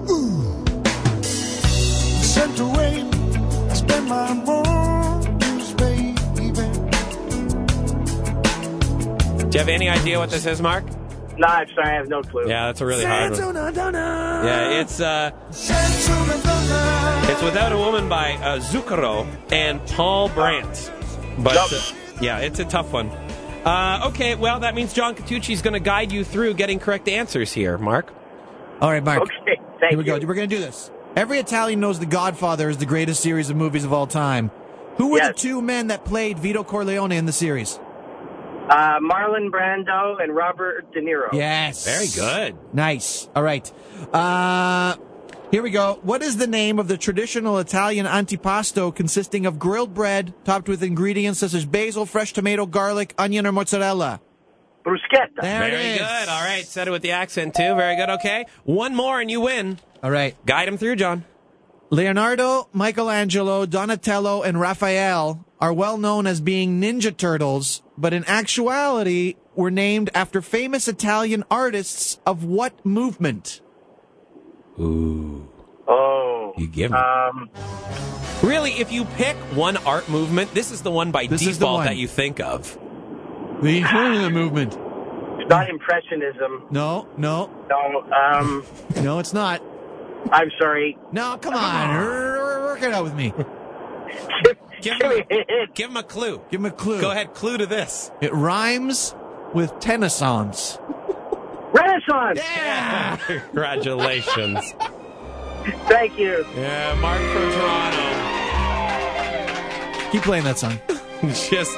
Sent away, I spend my mornings, baby. Do you have any idea what this is, Mark? No, I'm sorry, I have no clue. Yeah, that's a really hard one. Yeah, it's uh, it's Without a Woman by uh, Zucchero and Paul Brandt. But uh, yeah, it's a tough one. Uh, okay, well, that means John Catucci is going to guide you through getting correct answers here, Mark. All right, Mark. Okay, thank Here we you. go. We're going to do this. Every Italian knows The Godfather is the greatest series of movies of all time. Who were Yes. the two men that played Vito Corleone in the series? Uh, Marlon Brando and Robert De Niro. Yes. Very good. Nice. All right. Uh, here we go. What is the name of the traditional Italian antipasto consisting of grilled bread topped with ingredients such as basil, fresh tomato, garlic, onion, or mozzarella? Bruschetta. There Very it is. good. All right, said it with the accent, too. Very good. Okay, one more and you win. All right. Guide him through, John. Leonardo, Michelangelo, Donatello, and Raphael are well known as being Ninja Turtles, but in actuality were named after famous Italian artists of what movement? Ooh. Oh. You give me. Um, Really, if you pick one art movement, this is the one by This is the default one. that you think of. The movement. it's not Impressionism. No, no, No, um, no, it's not. I'm sorry. No, come on. Work it out with me. Give Give him, me a hint. give him a clue. Give him a clue. Go ahead, clue to this. It rhymes with Renaissance. Renaissance. Yeah. Congratulations. Thank you. Yeah, Mark from Toronto. Keep playing that song. Just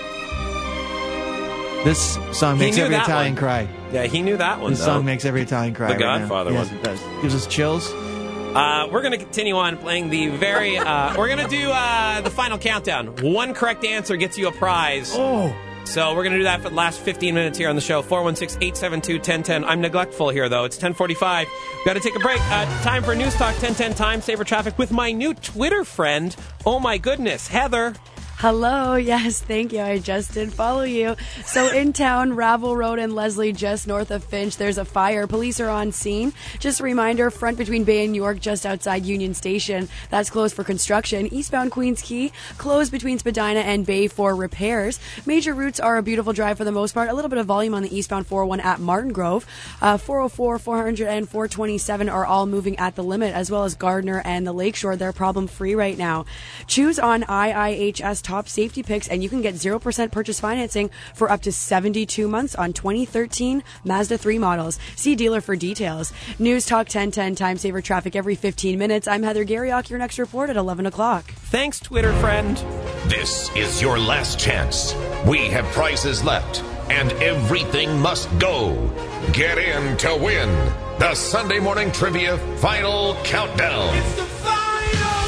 This song He makes knew every that Italian one. cry. Yeah, he knew that one. This though. song makes every Italian cry. The right now. Godfather Yes, one. it does. Gives us chills. Uh, we're going to continue on playing the very. Uh, we're going to do uh, the final countdown. One correct answer gets you a prize. Oh. So we're going to do that for the last fifteen minutes here on the show. four one six, eight seven two, one zero one zero. I'm neglectful here, though. It's ten forty-five. Got to take a break. Uh, time for News Talk ten ten Time Saver Traffic with my new Twitter friend. Oh, my goodness. Heather. Hello. Yes, thank you. I just did follow you. So in town, Ravel Road and Leslie, just north of Finch, there's a fire. Police are on scene. Just a reminder, front between Bay and York, just outside Union Station. That's closed for construction. Eastbound Queens Quay, closed between Spadina and Bay for repairs. Major routes are a beautiful drive for the most part. A little bit of volume on the eastbound four oh one at Martin Grove. Uh, four oh four, four hundred, and four twenty-seven are all moving at the limit, as well as Gardner and the Lakeshore. They're problem-free right now. Choose on I I H S Top Safety Picks, and you can get zero percent purchase financing for up to seventy-two months on twenty thirteen Mazda three models. See dealer for details. News Talk ten ten Time Saver Traffic every fifteen minutes. I'm Heather Garriock. Your next report at eleven o'clock. Thanks, Twitter friend. This is your last chance. We have prizes left, and everything must go. Get in to win the Sunday Morning Trivia Final Countdown. It's the final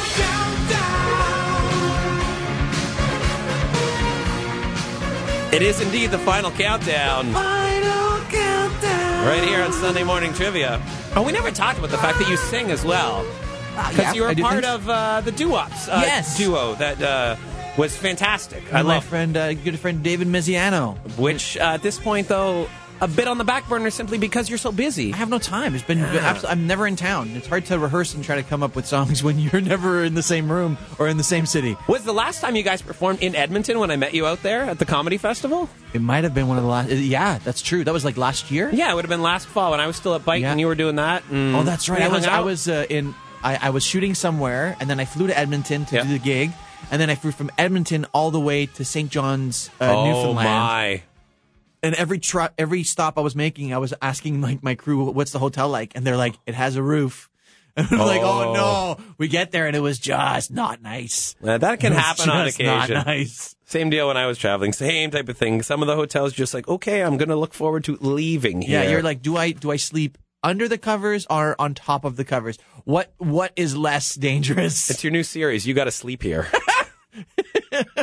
countdown. It is indeed the final countdown. Final countdown. Right here on Sunday Morning Trivia. Oh, we never talked about the fact that you sing as well. Because yeah, you were I do part think so. of uh, the Doo-Wops uh, Yes. duo that uh, was fantastic. I And my love friend, uh, good friend David Miziano. Which, uh, at this point, though, a bit on the back burner simply because you're so busy. I have no time. It's been absolutely, I'm never in town. It's hard to rehearse and try to come up with songs when you're never in the same room or in the same city. Was the last time you guys performed in Edmonton when I met you out there at the comedy festival? It might have been one of the last. Yeah, that's true. That was like last year. Yeah, it would have been last fall when I was still at Bite Yeah. and you were doing that. And Oh, that's right. we I was hung I out. was uh, in. I, I was shooting somewhere, and then I flew to Edmonton to Yeah. do the gig, and then I flew from Edmonton all the way to Saint John's, uh, oh, Newfoundland. my. And every tr- every stop I was making, I was asking like my crew, "What's the hotel like?" And they're like, "It has a roof." And I'm like, "Oh no!" We get there, and it was just not nice. Uh, that can It was happen on just occasion. Not nice. Same deal when I was traveling. Same type of thing. Some of the hotels just like, okay, I'm going to look forward to leaving here. Yeah, you're like, do I do I sleep under the covers or on top of the covers? What what is less dangerous? It's your new series. You got to sleep here.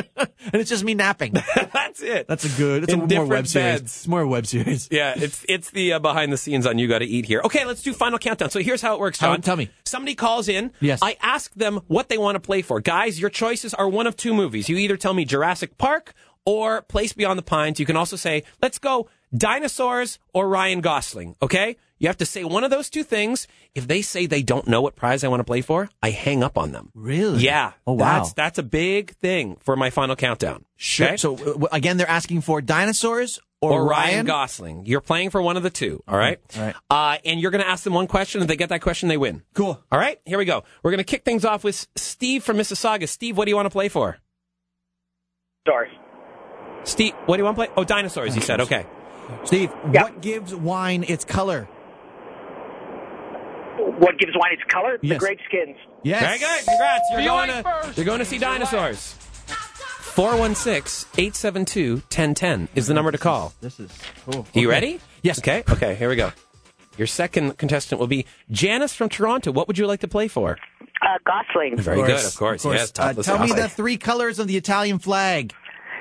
and it's just me napping. That's it. That's a good. It's In a more different web series. beds. It's more a web series. Yeah, it's it's the uh, behind the scenes on You Gotta Eat here. Okay, let's do final countdown. So here's how it works, John. How- tell me. Somebody calls in. Yes. I ask them what they want to play for. Guys, your choices are one of two movies. You either tell me Jurassic Park or Place Beyond the Pines. You can also say, let's go Dinosaurs or Ryan Gosling, okay? You have to say one of those two things. If they say they don't know what prize I want to play for, I hang up on them. Really? Yeah. Oh, wow. That's, that's a big thing for my final countdown. Sure. Okay? So uh, again, they're asking for dinosaurs or, or Ryan? Ryan Gosling. You're playing for one of the two, all right? All right. Uh, and you're going to ask them one question. If they get that question, they win. Cool. All right, here we go. We're going to kick things off with Steve from Mississauga. Steve, what do you want to play for? Sorry. Steve, what do you want to play? Oh, dinosaurs, you said. Okay. Steve, what gives wine its color? What gives wine its color? The Yes. grape skins. Yes. Very good. Congrats. You're going to, you're going to see dinosaurs. four one six, eight seven two, one zero one zero is the number to call. This is cool. Are you Okay. ready? Yes. Okay. Okay, here we go. Your second contestant will be Janice from Toronto. What would you like to play for? Uh, Gosling. Very good, of course. Yes, Uh, topless tell me Gosling. the three colors of the Italian flag.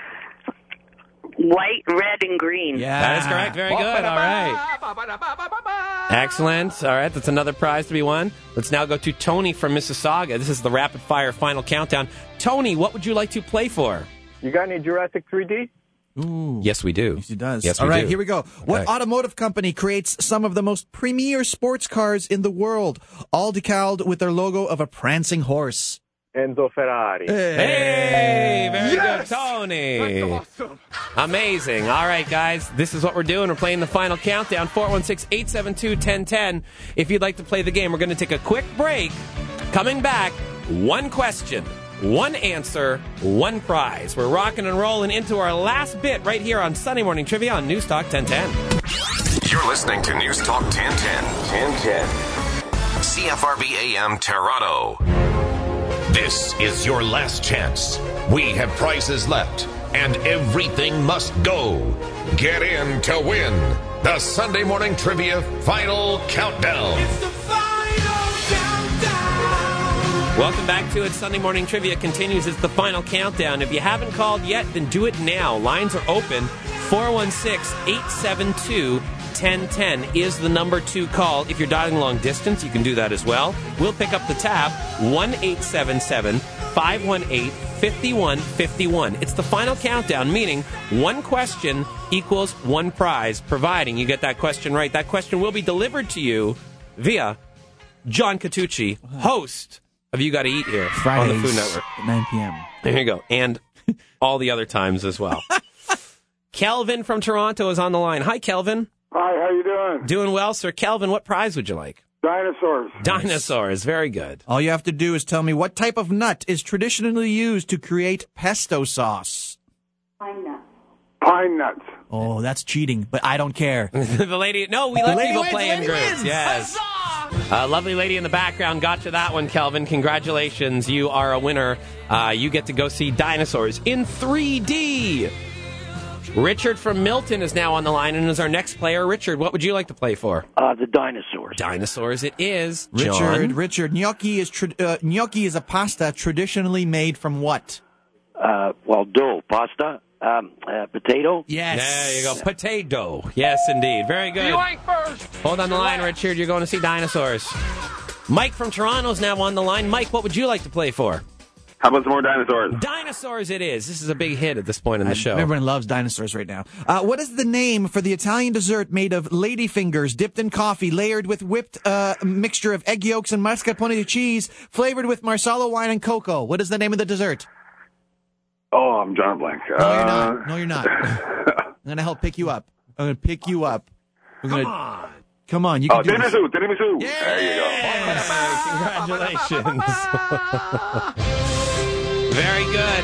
White, red, and green. Yeah. That is correct. Very good. All right. Excellent. All right. That's another prize to be won. Let's now go to Tony from Mississauga. This is the rapid fire final countdown. Tony, what would you like to play for? You got any Jurassic three D? Ooh. Yes, we do. Yes, he does. Yes, All we right, do. here we go. What Okay. automotive company creates some of the most premier sports cars in the world, all decaled with their logo of a prancing horse? Enzo Ferrari. Hey, very good, Tony. Amazing. All right, guys, this is what we're doing. We're playing the final countdown, four one six, eight seven two, one zero one zero. If you'd like to play the game, we're going to take a quick break. Coming back, one question, one answer, one prize. We're rocking and rolling into our last bit right here on Sunday Morning Trivia on News Talk ten ten. You're listening to News Talk ten ten. ten ten. C F R B A M Toronto. This is your last chance. We have prizes left, and everything must go. Get in to win the Sunday Morning Trivia Final Countdown. Welcome back to it. Sunday Morning Trivia continues. It's the final countdown. If you haven't called yet, then do it now. Lines are open. four one six, eight seven two, one zero one zero is the number to call. If you're dialing long distance, you can do that as well. We'll pick up the tab, one eight seven seven, five one eight, five one five one. It's the final countdown, meaning one question equals one prize, providing you get that question right. That question will be delivered to you via John Catucci, host of You Gotta Eat here Fridays on the Food Network. at nine p.m. There you go. And all the other times as well. Kelvin from Toronto is on the line. Hi, Kelvin. Hi, how you doing? Doing well, sir. Kelvin, what prize would you like? Dinosaurs. Dinosaurs. Very good. All you have to do is tell me what type of nut is traditionally used to create pesto sauce. Pine nuts. Pine nuts. Oh, that's cheating, but I don't care. The lady, no, we let The lady people wins, play the in lady groups. wins. Yes. Uh, lovely lady in the background got you that one, Kelvin. Congratulations. You are a winner. Uh, you get to go see dinosaurs in three D. Richard from Milton is now on the line and is our next player. Richard, what would you like to play for? Uh, the dinosaurs. Dinosaurs it is. Richard, John? Richard, gnocchi is tra- uh, gnocchi is a pasta traditionally made from what? Uh, well, dough, pasta, um, uh, potato. Yes. There you go. Potato. Yes, indeed. Very good. You ain't first. Hold on the line, Richard. You're going to see dinosaurs. Mike from Toronto is now on the line. Mike, what would you like to play for? How about some more dinosaurs? Dinosaurs it is. This is a big hit at this point in the show. Everyone loves dinosaurs right now. Uh, what is the name for the Italian dessert made of ladyfingers dipped in coffee, layered with whipped uh, mixture of egg yolks and mascarpone cheese, flavored with Marsala wine and cocoa? What is the name of the dessert? Oh, I'm drawing a blank. No, you're not. No, you're not. I'm going to help pick you up. I'm going to pick you up. We're gonna, Come on. Come on. You Oh, can do this. tiramisu, tiramisu. Yes. There you go. Congratulations. Very good.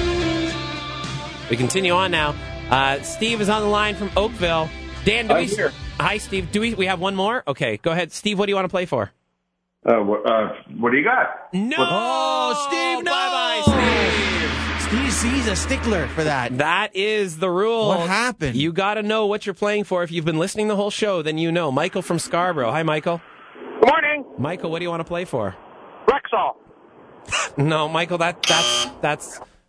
We continue on now. Uh, Steve is on the line from Oakville. Dan, do I'm we? here. Hi, Steve. Do we? We have one more? Okay, go ahead, Steve. What do you want to play for? Uh, what, uh, what do you got? No, Oh, Steve, no. Bye, bye, Steve. Steve, he's a stickler for that. That is the rule. What happened? You got to know what you're playing for. If you've been listening the whole show, then you know. Michael from Scarborough. Hi, Michael. Good morning. Michael, what do you want to play for? Rexall. No, Michael, that that's that's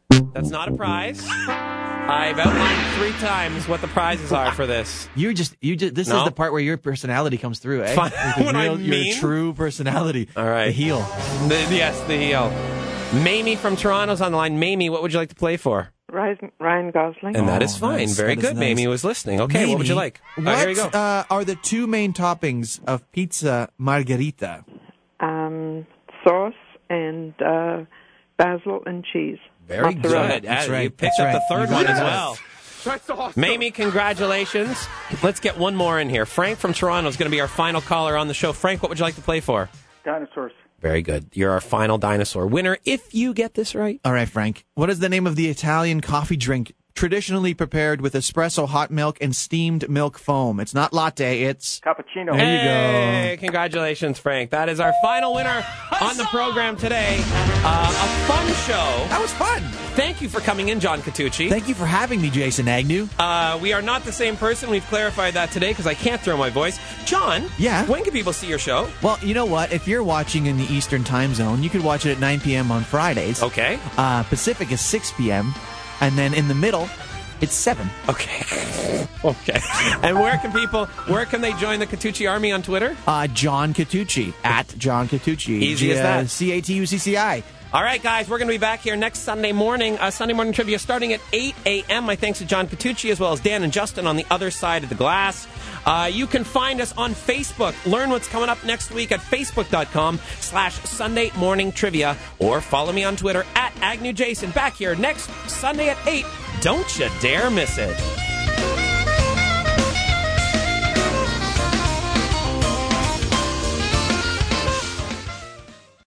That's not a prize. I've outlined three times what the prizes are for this. You just, you just. This No. is the part where your personality comes through, eh? Fine. Like the What I real- mean? Your true personality. All right. The heel. The, yes, the heel. Mamie from Toronto's on the line. Mamie, what would you like to play for? Ryan, Ryan Gosling. And that Oh, is fine. nice. Very That is good. nice. Mamie was listening. Okay, what would you Mamie, like? Uh, What here you go. uh, are the two main toppings of pizza margherita? Um, sauce and uh, basil and cheese. Very Mozzarella. good. Uh, You picked up the third one as well. That's awesome. Mamie, congratulations. Let's get one more in here. Frank from Toronto is going to be our final caller on the show. Frank, what would you like to play for? Dinosaurs. Very good. You're our final dinosaur winner if you get this right. All right, Frank. What is the name of the Italian coffee drink traditionally prepared with espresso, hot milk, and steamed milk foam? It's not latte, it's... Cappuccino. There you Hey, congratulations, Frank. That is our final winner on the program today. Uh, a fun show. That was fun. Thank you for coming in, John Catucci. Thank you for having me, Jason Agnew. Uh, we are not the same person. We've clarified that today because I can't throw my voice. John, Yeah? when can people see your show? Well, you know what? If you're watching in the Eastern time zone, you could watch it at nine p.m. on Fridays. Okay. Uh, Pacific is six p.m. And then in the middle, it's seven. Okay. Okay. And where can people, where can they join the Catucci Army on Twitter? Uh, John Catucci, at John Catucci. Easy as that. C A T U C C I. All right, guys, we're going to be back here next Sunday morning. Uh, Sunday morning trivia starting at eight a.m. My thanks to John Catucci as well as Dan and Justin on the other side of the glass. Uh, you can find us on Facebook. Learn what's coming up next week at facebook.com slash Sunday morning trivia or follow me on Twitter at Agnew Jason. Back here next Sunday at eight. Don't you dare miss it.